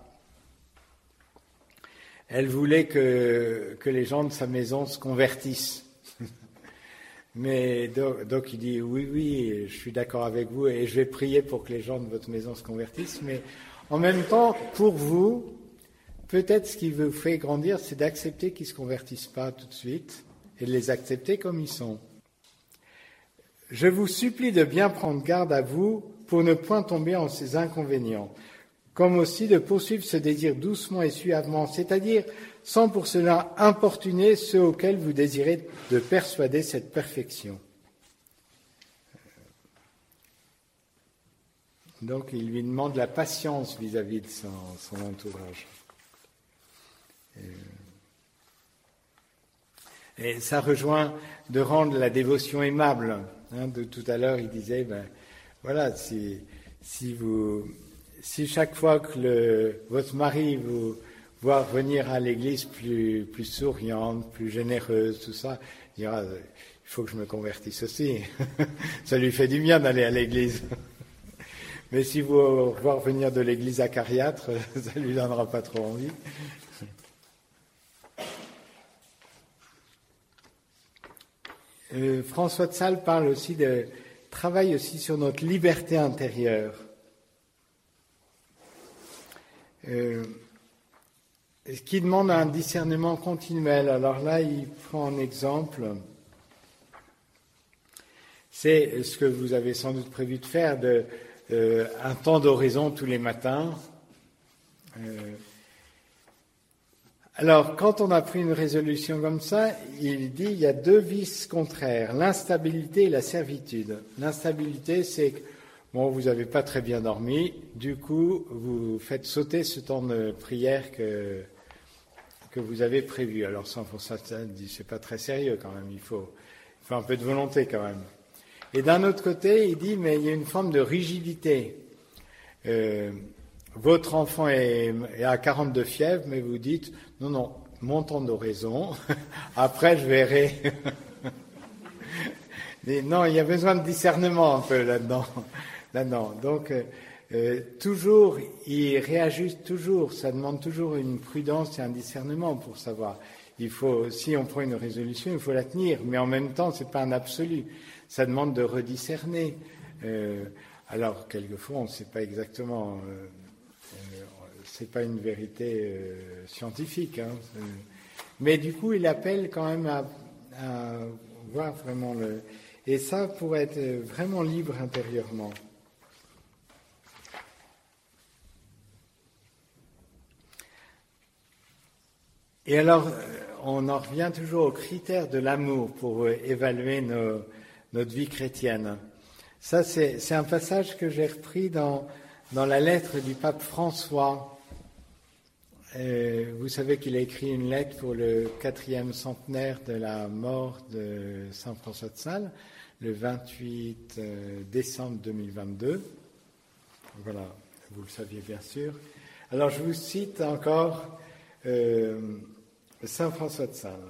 Speaker 1: Elle voulait que, que les gens de sa maison se convertissent. Mais donc, donc il dit, oui, oui, je suis d'accord avec vous et je vais prier pour que les gens de votre maison se convertissent. Mais en même temps, pour vous, peut-être ce qui vous fait grandir, c'est d'accepter qu'ils ne se convertissent pas tout de suite et de les accepter comme ils sont. Je vous supplie de bien prendre garde à vous pour ne point tomber en ces inconvénients, comme aussi de poursuivre ce désir doucement et suavement, c'est-à-dire sans pour cela importuner ceux auxquels vous désirez de persuader cette perfection. Donc il lui demande la patience vis-à-vis de son, son entourage. Et, et ça rejoint de rendre la dévotion aimable. Hein, de tout à l'heure, il disait, ben voilà, si, si vous, si chaque fois que le, votre mari vous voit revenir à l'église plus, plus souriante, plus généreuse, tout ça, il dira, il faut que je me convertisse aussi. Ça lui fait du bien d'aller à l'église. Mais si vous voir venir de l'église acariâtre, ça lui donnera pas trop envie. Euh, François de Sales parle aussi de travail aussi sur notre liberté intérieure. Euh, ce qui demande un discernement continuel. Alors là, il prend un exemple. C'est ce que vous avez sans doute prévu de faire, de Euh, un temps d'oraison tous les matins. Euh, alors, quand on a pris une résolution comme ça, il dit il y a deux vices contraires, l'instabilité et la servitude. L'instabilité, c'est que bon, vous n'avez pas très bien dormi, du coup, vous faites sauter ce temps de prière que, que vous avez prévu. Alors, sans pour ça, ça dit c'est pas très sérieux quand même, il faut, il faut un peu de volonté quand même. Et d'un autre côté, il dit, mais il y a une forme de rigidité. Euh, votre enfant est, est à quarante-deux fièvres, mais vous dites, non, non, mon temps d'oraison, après je verrai. Mais non, il y a besoin de discernement un peu là-dedans. là-dedans. Donc, euh, toujours, il réajuste toujours, ça demande toujours une prudence et un discernement pour savoir. Il faut, si on prend une résolution, il faut la tenir, mais en même temps, c'est pas un absolu. Ça demande de rediscerner. Euh, alors, quelquefois, on ne sait pas exactement. Euh, euh, c'est pas une vérité euh, scientifique. Hein, mais du coup, il appelle quand même à, à voir vraiment le. Et ça, pour être vraiment libre intérieurement. Et alors, on en revient toujours aux critères de l'amour pour évaluer nos. notre vie chrétienne. Ça, c'est, c'est un passage que j'ai repris dans, dans la lettre du pape François. Euh, vous savez qu'il a écrit une lettre pour le quatrième centenaire de la mort de saint François de Sales, le vingt-huit décembre deux mille vingt-deux. Voilà, vous le saviez bien sûr. Alors, je vous cite encore euh, saint François de Sales.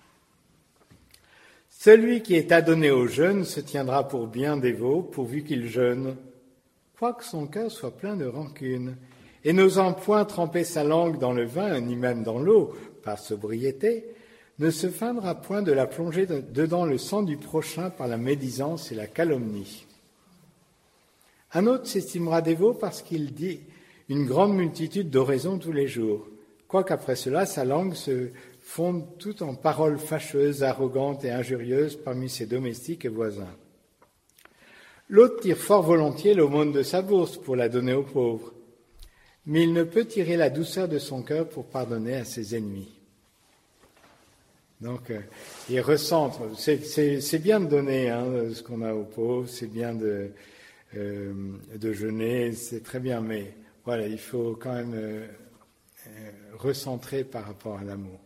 Speaker 1: Celui qui est adonné au jeûne se tiendra pour bien dévot, pourvu qu'il jeûne, quoique son cœur soit plein de rancune, et n'osant point tremper sa langue dans le vin, ni même dans l'eau, par sobriété, ne se feindra point de la plonger dedans le sang du prochain par la médisance et la calomnie. Un autre s'estimera dévot parce qu'il dit une grande multitude d'oraisons tous les jours, quoiqu'après cela sa langue se fonde tout en paroles fâcheuses, arrogantes et injurieuses parmi ses domestiques et voisins. L'autre tire fort volontiers l'aumône de sa bourse pour la donner aux pauvres, mais il ne peut tirer la douceur de son cœur pour pardonner à ses ennemis. Donc, euh, il recentre. C'est, c'est, c'est bien de donner hein, ce qu'on a aux pauvres, c'est bien de, euh, de jeûner, c'est très bien, mais voilà, il faut quand même euh, euh, recentrer par rapport à l'amour.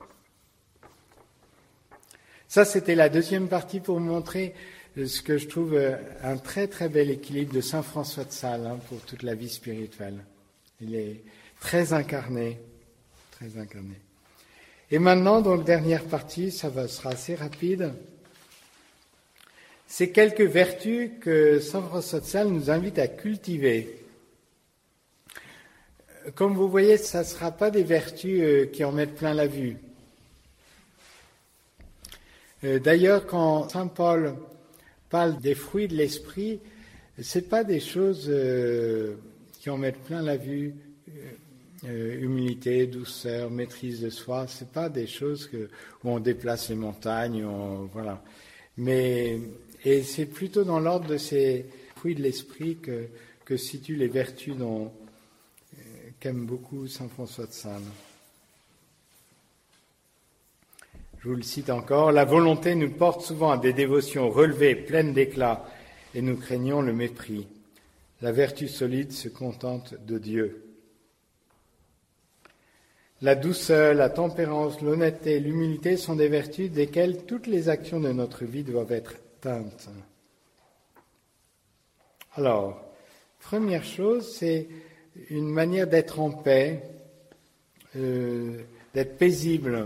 Speaker 1: Ça, c'était la deuxième partie pour montrer ce que je trouve un très très bel équilibre de saint François de Sales hein, pour toute la vie spirituelle. Il est très incarné, très incarné. Et maintenant, donc, dernière partie, ça va, sera assez rapide. C'est quelques vertus que saint François de Sales nous invite à cultiver. Comme vous voyez, ça ne sera pas des vertus qui en mettent plein la vue. D'ailleurs, quand saint Paul parle des fruits de l'esprit, ce n'est pas des choses euh, qui en mettent plein la vue. euh, humilité, douceur, maîtrise de soi. C'est pas des choses que, où on déplace les montagnes, on, voilà. Mais et c'est plutôt dans l'ordre de ces fruits de l'esprit que, que se situent les vertus dont, euh, qu'aime beaucoup saint François de Sales. Je vous le cite encore, la volonté nous porte souvent à des dévotions relevées, pleines d'éclat, et nous craignons le mépris. La vertu solide se contente de Dieu. La douceur, la tempérance, l'honnêteté, l'humilité sont des vertus desquelles toutes les actions de notre vie doivent être teintes. Alors, première chose, c'est une manière d'être en paix, euh, d'être paisible.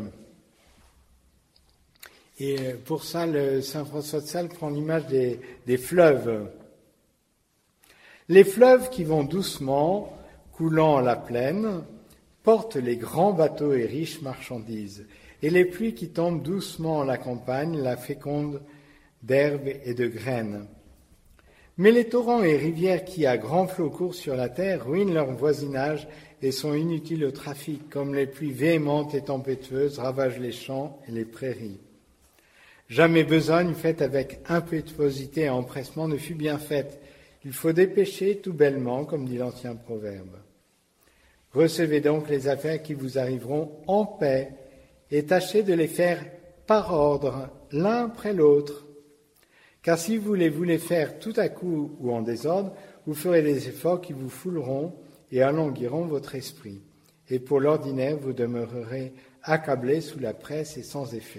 Speaker 1: Et pour ça, le saint François de Sales prend l'image des, des fleuves. Les fleuves qui vont doucement, coulant la plaine, portent les grands bateaux et riches marchandises. Et les pluies qui tombent doucement en la campagne la fécondent d'herbes et de graines. Mais les torrents et rivières qui, à grands flots, courent sur la terre, ruinent leur voisinage et sont inutiles au trafic, comme les pluies véhémentes et tempétueuses ravagent les champs et les prairies. Jamais besogne faite avec impétuosité et empressement ne fut bien faite. Il faut dépêcher tout bellement, comme dit l'ancien proverbe. Recevez donc les affaires qui vous arriveront en paix et tâchez de les faire par ordre, l'un après l'autre. Car si vous les voulez faire tout à coup ou en désordre, vous ferez des efforts qui vous fouleront et alanguiront votre esprit. Et pour l'ordinaire, vous demeurerez accablés sous la presse et sans effet.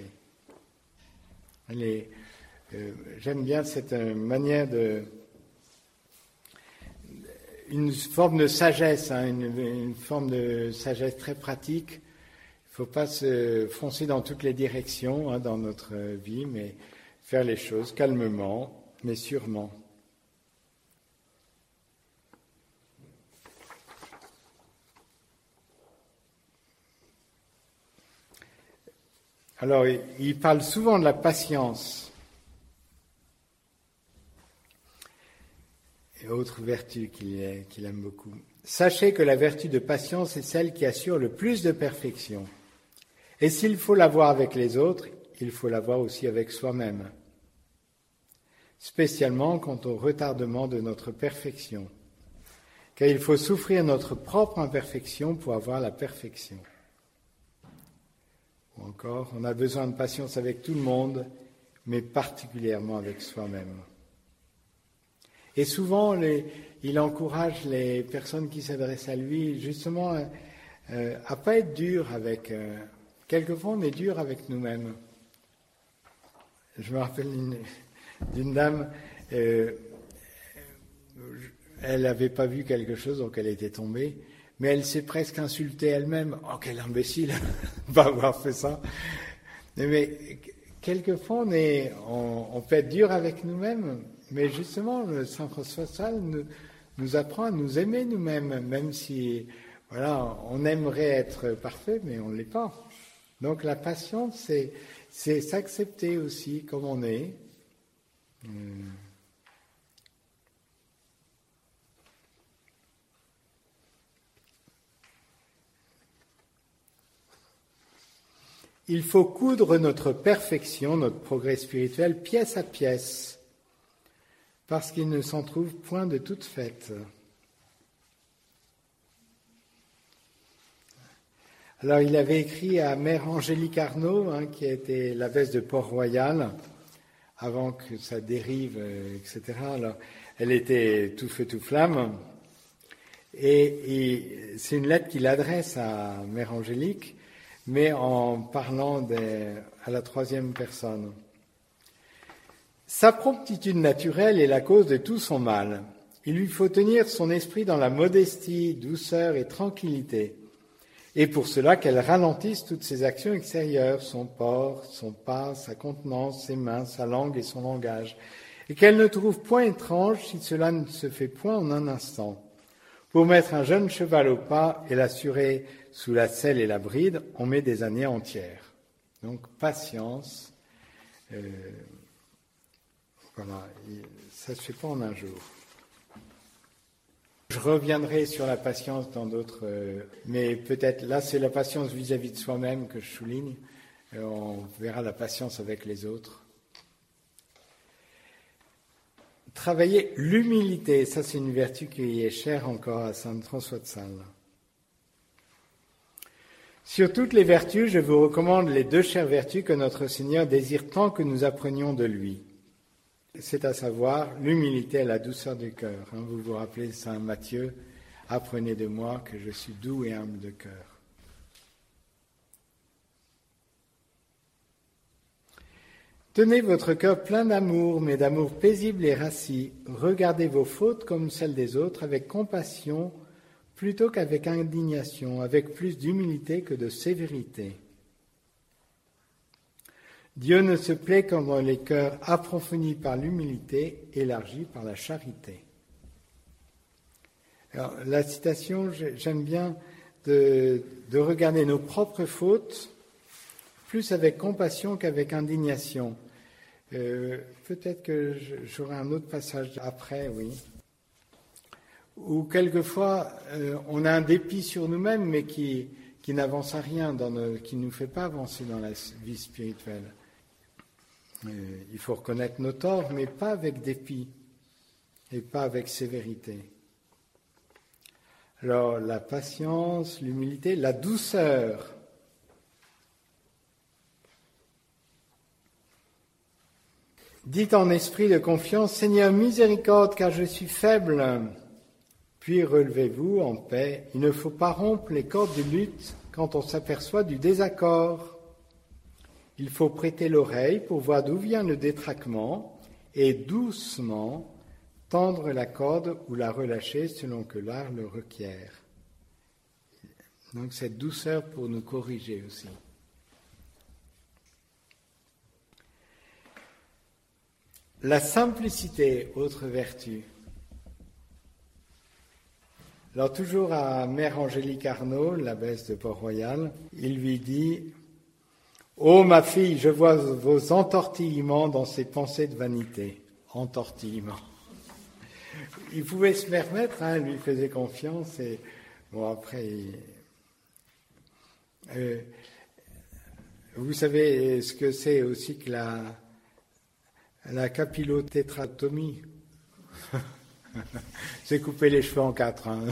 Speaker 1: Les, euh, j'aime bien cette euh, manière de... Une forme de sagesse, hein, une, une forme de sagesse très pratique. Il ne faut pas se foncer dans toutes les directions hein, dans notre vie, mais faire les choses calmement, mais sûrement. Alors, il parle souvent de la patience. Et autre vertu qu'il, qu'il aime beaucoup. Sachez que la vertu de patience est celle qui assure le plus de perfection. Et s'il faut l'avoir avec les autres, il faut l'avoir aussi avec soi-même. Spécialement quant au retardement de notre perfection. Car il faut souffrir notre propre imperfection pour avoir la perfection. Ou encore, on a besoin de patience avec tout le monde, mais particulièrement avec soi-même. Et souvent, les, il encourage les personnes qui s'adressent à lui, justement, euh, à pas être dur avec... Euh, quelquefois, on est dur avec nous-mêmes. Je me rappelle d'une, d'une dame, euh, elle n'avait pas vu quelque chose, donc elle était tombée. Mais elle s'est presque insultée elle-même. Oh, quel imbécile va avoir fait ça. Mais quelquefois, on, est, on, on peut être dur avec nous-mêmes, mais justement, le saint François de Sales nous, nous apprend à nous aimer nous-mêmes, même si, voilà, on aimerait être parfait, mais on ne l'est pas. Donc la patience, c'est, c'est s'accepter aussi comme on est. Hum. Il faut coudre notre perfection, notre progrès spirituel, pièce à pièce, parce qu'il ne s'en trouve point de toute faite. Alors, il avait écrit à Mère Angélique Arnaud, hein, qui était l'abbesse de Port-Royal, avant que ça dérive, et cetera. Alors, elle était tout feu, tout flamme, et, et c'est une lettre qu'il adresse à Mère Angélique, mais en parlant des, à la troisième personne. Sa promptitude naturelle est la cause de tout son mal. Il lui faut tenir son esprit dans la modestie, douceur et tranquillité. Et pour cela qu'elle ralentisse toutes ses actions extérieures, son port, son pas, sa contenance, ses mains, sa langue et son langage. Et qu'elle ne trouve point étrange si cela ne se fait point en un instant. Pour mettre un jeune cheval au pas et l'assurer sous la selle et la bride, on met des années entières. Donc, patience. Euh, voilà, ça ne se fait pas en un jour. Je reviendrai sur la patience dans d'autres, euh, mais peut-être là c'est la patience vis-à-vis de soi-même que je souligne. Euh, on verra la patience avec les autres. Travailler l'humilité, ça c'est une vertu qui est chère encore à saint François de Sales. Sur toutes les vertus, je vous recommande les deux chères vertus que notre Seigneur désire tant que nous apprenions de lui. C'est à savoir l'humilité et la douceur du cœur. Vous vous rappelez saint Matthieu, « Apprenez de moi que je suis doux et humble de cœur ». Tenez votre cœur plein d'amour, mais d'amour paisible et rassis. Regardez vos fautes comme celles des autres avec compassion, plutôt qu'avec indignation, avec plus d'humilité que de sévérité. Dieu ne se plaît qu'en dans les cœurs approfondis par l'humilité, élargis par la charité. Alors, la citation, j'aime bien de, de regarder nos propres fautes plus avec compassion qu'avec indignation. Euh, peut-être que j'aurai un autre passage après, oui. Où quelquefois, euh, on a un dépit sur nous-mêmes, mais qui, qui n'avance à rien, dans nos, qui ne nous fait pas avancer dans la vie spirituelle. Euh, il faut reconnaître nos torts, mais pas avec dépit, et pas avec sévérité. Alors, la patience, l'humilité, la douceur. Dites en esprit de confiance, Seigneur, miséricorde, car je suis faible. Puis relevez-vous en paix. Il ne faut pas rompre les cordes de lutte quand on s'aperçoit du désaccord. Il faut prêter l'oreille pour voir d'où vient le détraquement et doucement tendre la corde ou la relâcher selon que l'art le requiert. Donc cette douceur pour nous corriger aussi. La simplicité, autre vertu. Alors toujours à Mère Angélique Arnaud, l'abbesse de Port-Royal, il lui dit « Ô ma fille, je vois vos entortillements dans ces pensées de vanité. » Entortillements. Il pouvait se permettre, hein, lui faisait confiance et bon après, il... euh, vous savez ce que c'est aussi que la La capillotétratomie, c'est couper les cheveux en quatre. Hein.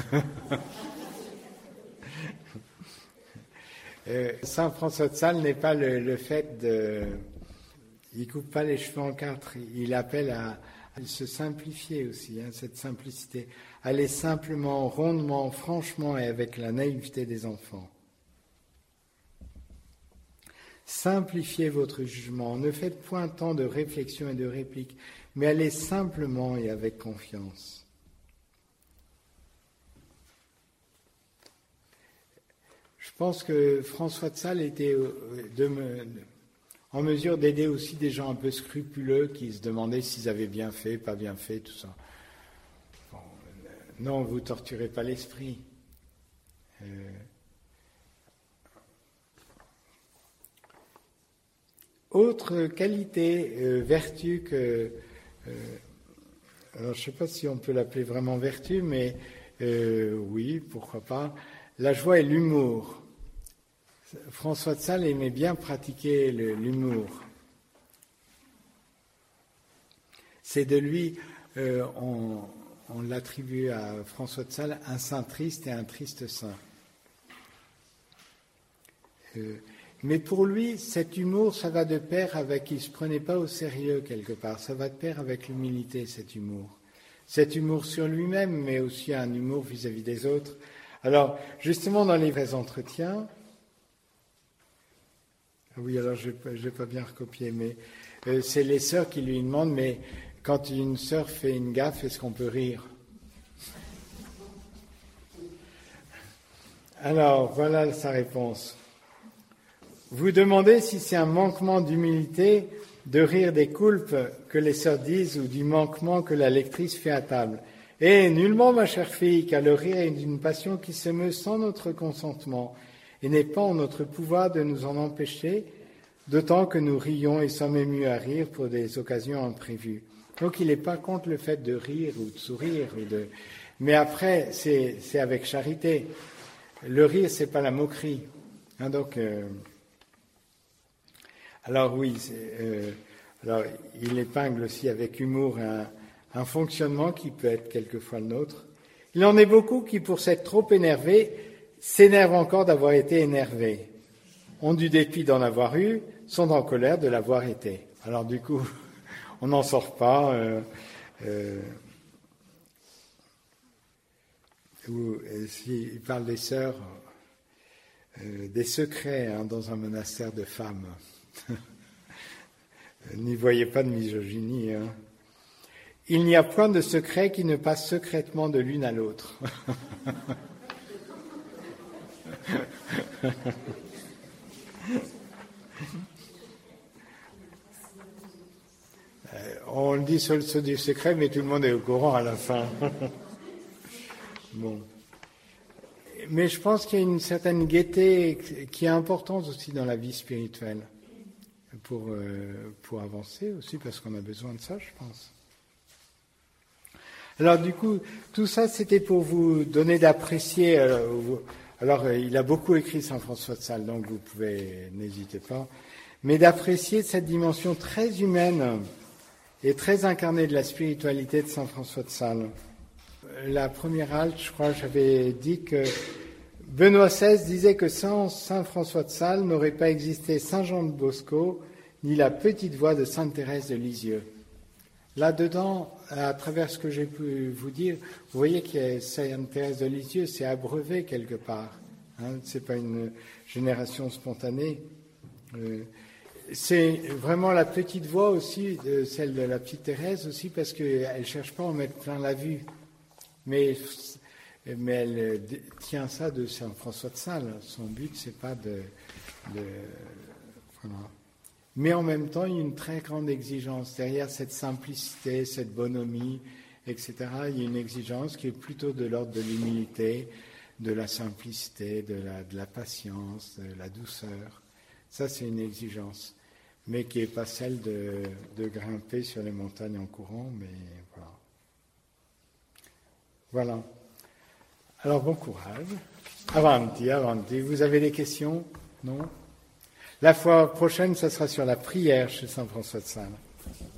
Speaker 1: euh, Saint François de Sales n'est pas le, le fait de... Il coupe pas les cheveux en quatre, il appelle à, à se simplifier aussi, hein, cette simplicité. Aller simplement, rondement, franchement et avec la naïveté des enfants. Simplifiez votre jugement, ne faites point tant de réflexion et de répliques, mais allez simplement et avec confiance. Je pense que François de Sales était de me, en mesure d'aider aussi des gens un peu scrupuleux qui se demandaient s'ils avaient bien fait, pas bien fait, tout ça. Bon, non, vous ne torturez pas l'esprit. Euh, Autre qualité, euh, vertu que, euh, alors je ne sais pas si on peut l'appeler vraiment vertu, mais euh, oui, pourquoi pas, la joie et l'humour. François de Sales aimait bien pratiquer le, l'humour. C'est de lui, euh, on, on l'attribue à François de Sales, un saint triste et un triste saint. Euh, Mais pour lui, cet humour, ça va de pair avec, il ne se prenait pas au sérieux quelque part, ça va de pair avec l'humilité, cet humour. Cet humour sur lui-même, mais aussi un humour vis-à-vis des autres. Alors, justement, dans les vrais entretiens, oui, alors je n'ai pas bien recopié, mais euh, c'est les sœurs qui lui demandent, mais quand une sœur fait une gaffe, est-ce qu'on peut rire ? Alors, voilà sa réponse. Vous demandez si c'est un manquement d'humilité de rire des coulpes que les sœurs disent ou du manquement que la lectrice fait à table. Eh, nullement, ma chère fille, car le rire est une passion qui se meut sans notre consentement et n'est pas en notre pouvoir de nous en empêcher, d'autant que nous rions et sommes émus à rire pour des occasions imprévues. Donc il n'est pas contre le fait de rire ou de sourire, ou de... Mais après, c'est, c'est avec charité. Le rire, c'est pas la moquerie. Hein, donc, euh, alors oui, euh, alors il épingle aussi avec humour un, un fonctionnement qui peut être quelquefois le nôtre. Il en est beaucoup qui, pour s'être trop énervés, s'énervent encore d'avoir été énervés, ont du dépit d'en avoir eu, sont en colère de l'avoir été. Alors du coup, on n'en sort pas. Euh, euh, ou, il parle des sœurs, euh, des secrets hein, dans un monastère de femmes. N'y voyez pas de misogynie. Hein. Il n'y a point de secret qui ne passe secrètement de l'une à l'autre. euh, on le dit sur le saut du secret, mais tout le monde est au courant à la fin. Bon. Mais je pense qu'il y a une certaine gaieté qui est importante aussi dans la vie spirituelle pour, euh, pour avancer aussi, parce qu'on a besoin de ça, je pense. Alors du coup, tout ça, c'était pour vous donner d'apprécier. Alors, vous, alors il a beaucoup écrit Saint François de Sales, donc vous pouvez, n'hésitez pas, mais d'apprécier cette dimension très humaine et très incarnée de la spiritualité de Saint François de Sales. La première halte, je crois, j'avais dit que Benoît seize disait que sans Saint François de Sales n'aurait pas existé Saint Jean de Bosco, ni la petite voix de Sainte Thérèse de Lisieux. Là-dedans, à travers ce que j'ai pu vous dire, vous voyez que Sainte Thérèse de Lisieux, c'est abreuvé quelque part. Hein, c'est pas une génération spontanée. Euh, c'est vraiment la petite voix aussi, de celle de la petite Thérèse aussi, parce qu'elle ne cherche pas à en mettre plein la vue. Mais, mais elle tient ça de Saint François de Sales. Son but, c'est pas de... de voilà. Mais en même temps, il y a une très grande exigence. Derrière cette simplicité, cette bonhomie, et cetera, il y a une exigence qui est plutôt de l'ordre de l'humilité, de la simplicité, de la, de la patience, de la douceur. Ça, c'est une exigence, mais qui n'est pas celle de, de grimper sur les montagnes en courant, mais voilà. Voilà. Alors, bon courage. Avanti, avanti. Vous avez des questions? Non? La fois prochaine, ce sera sur la prière chez Saint François de Sales.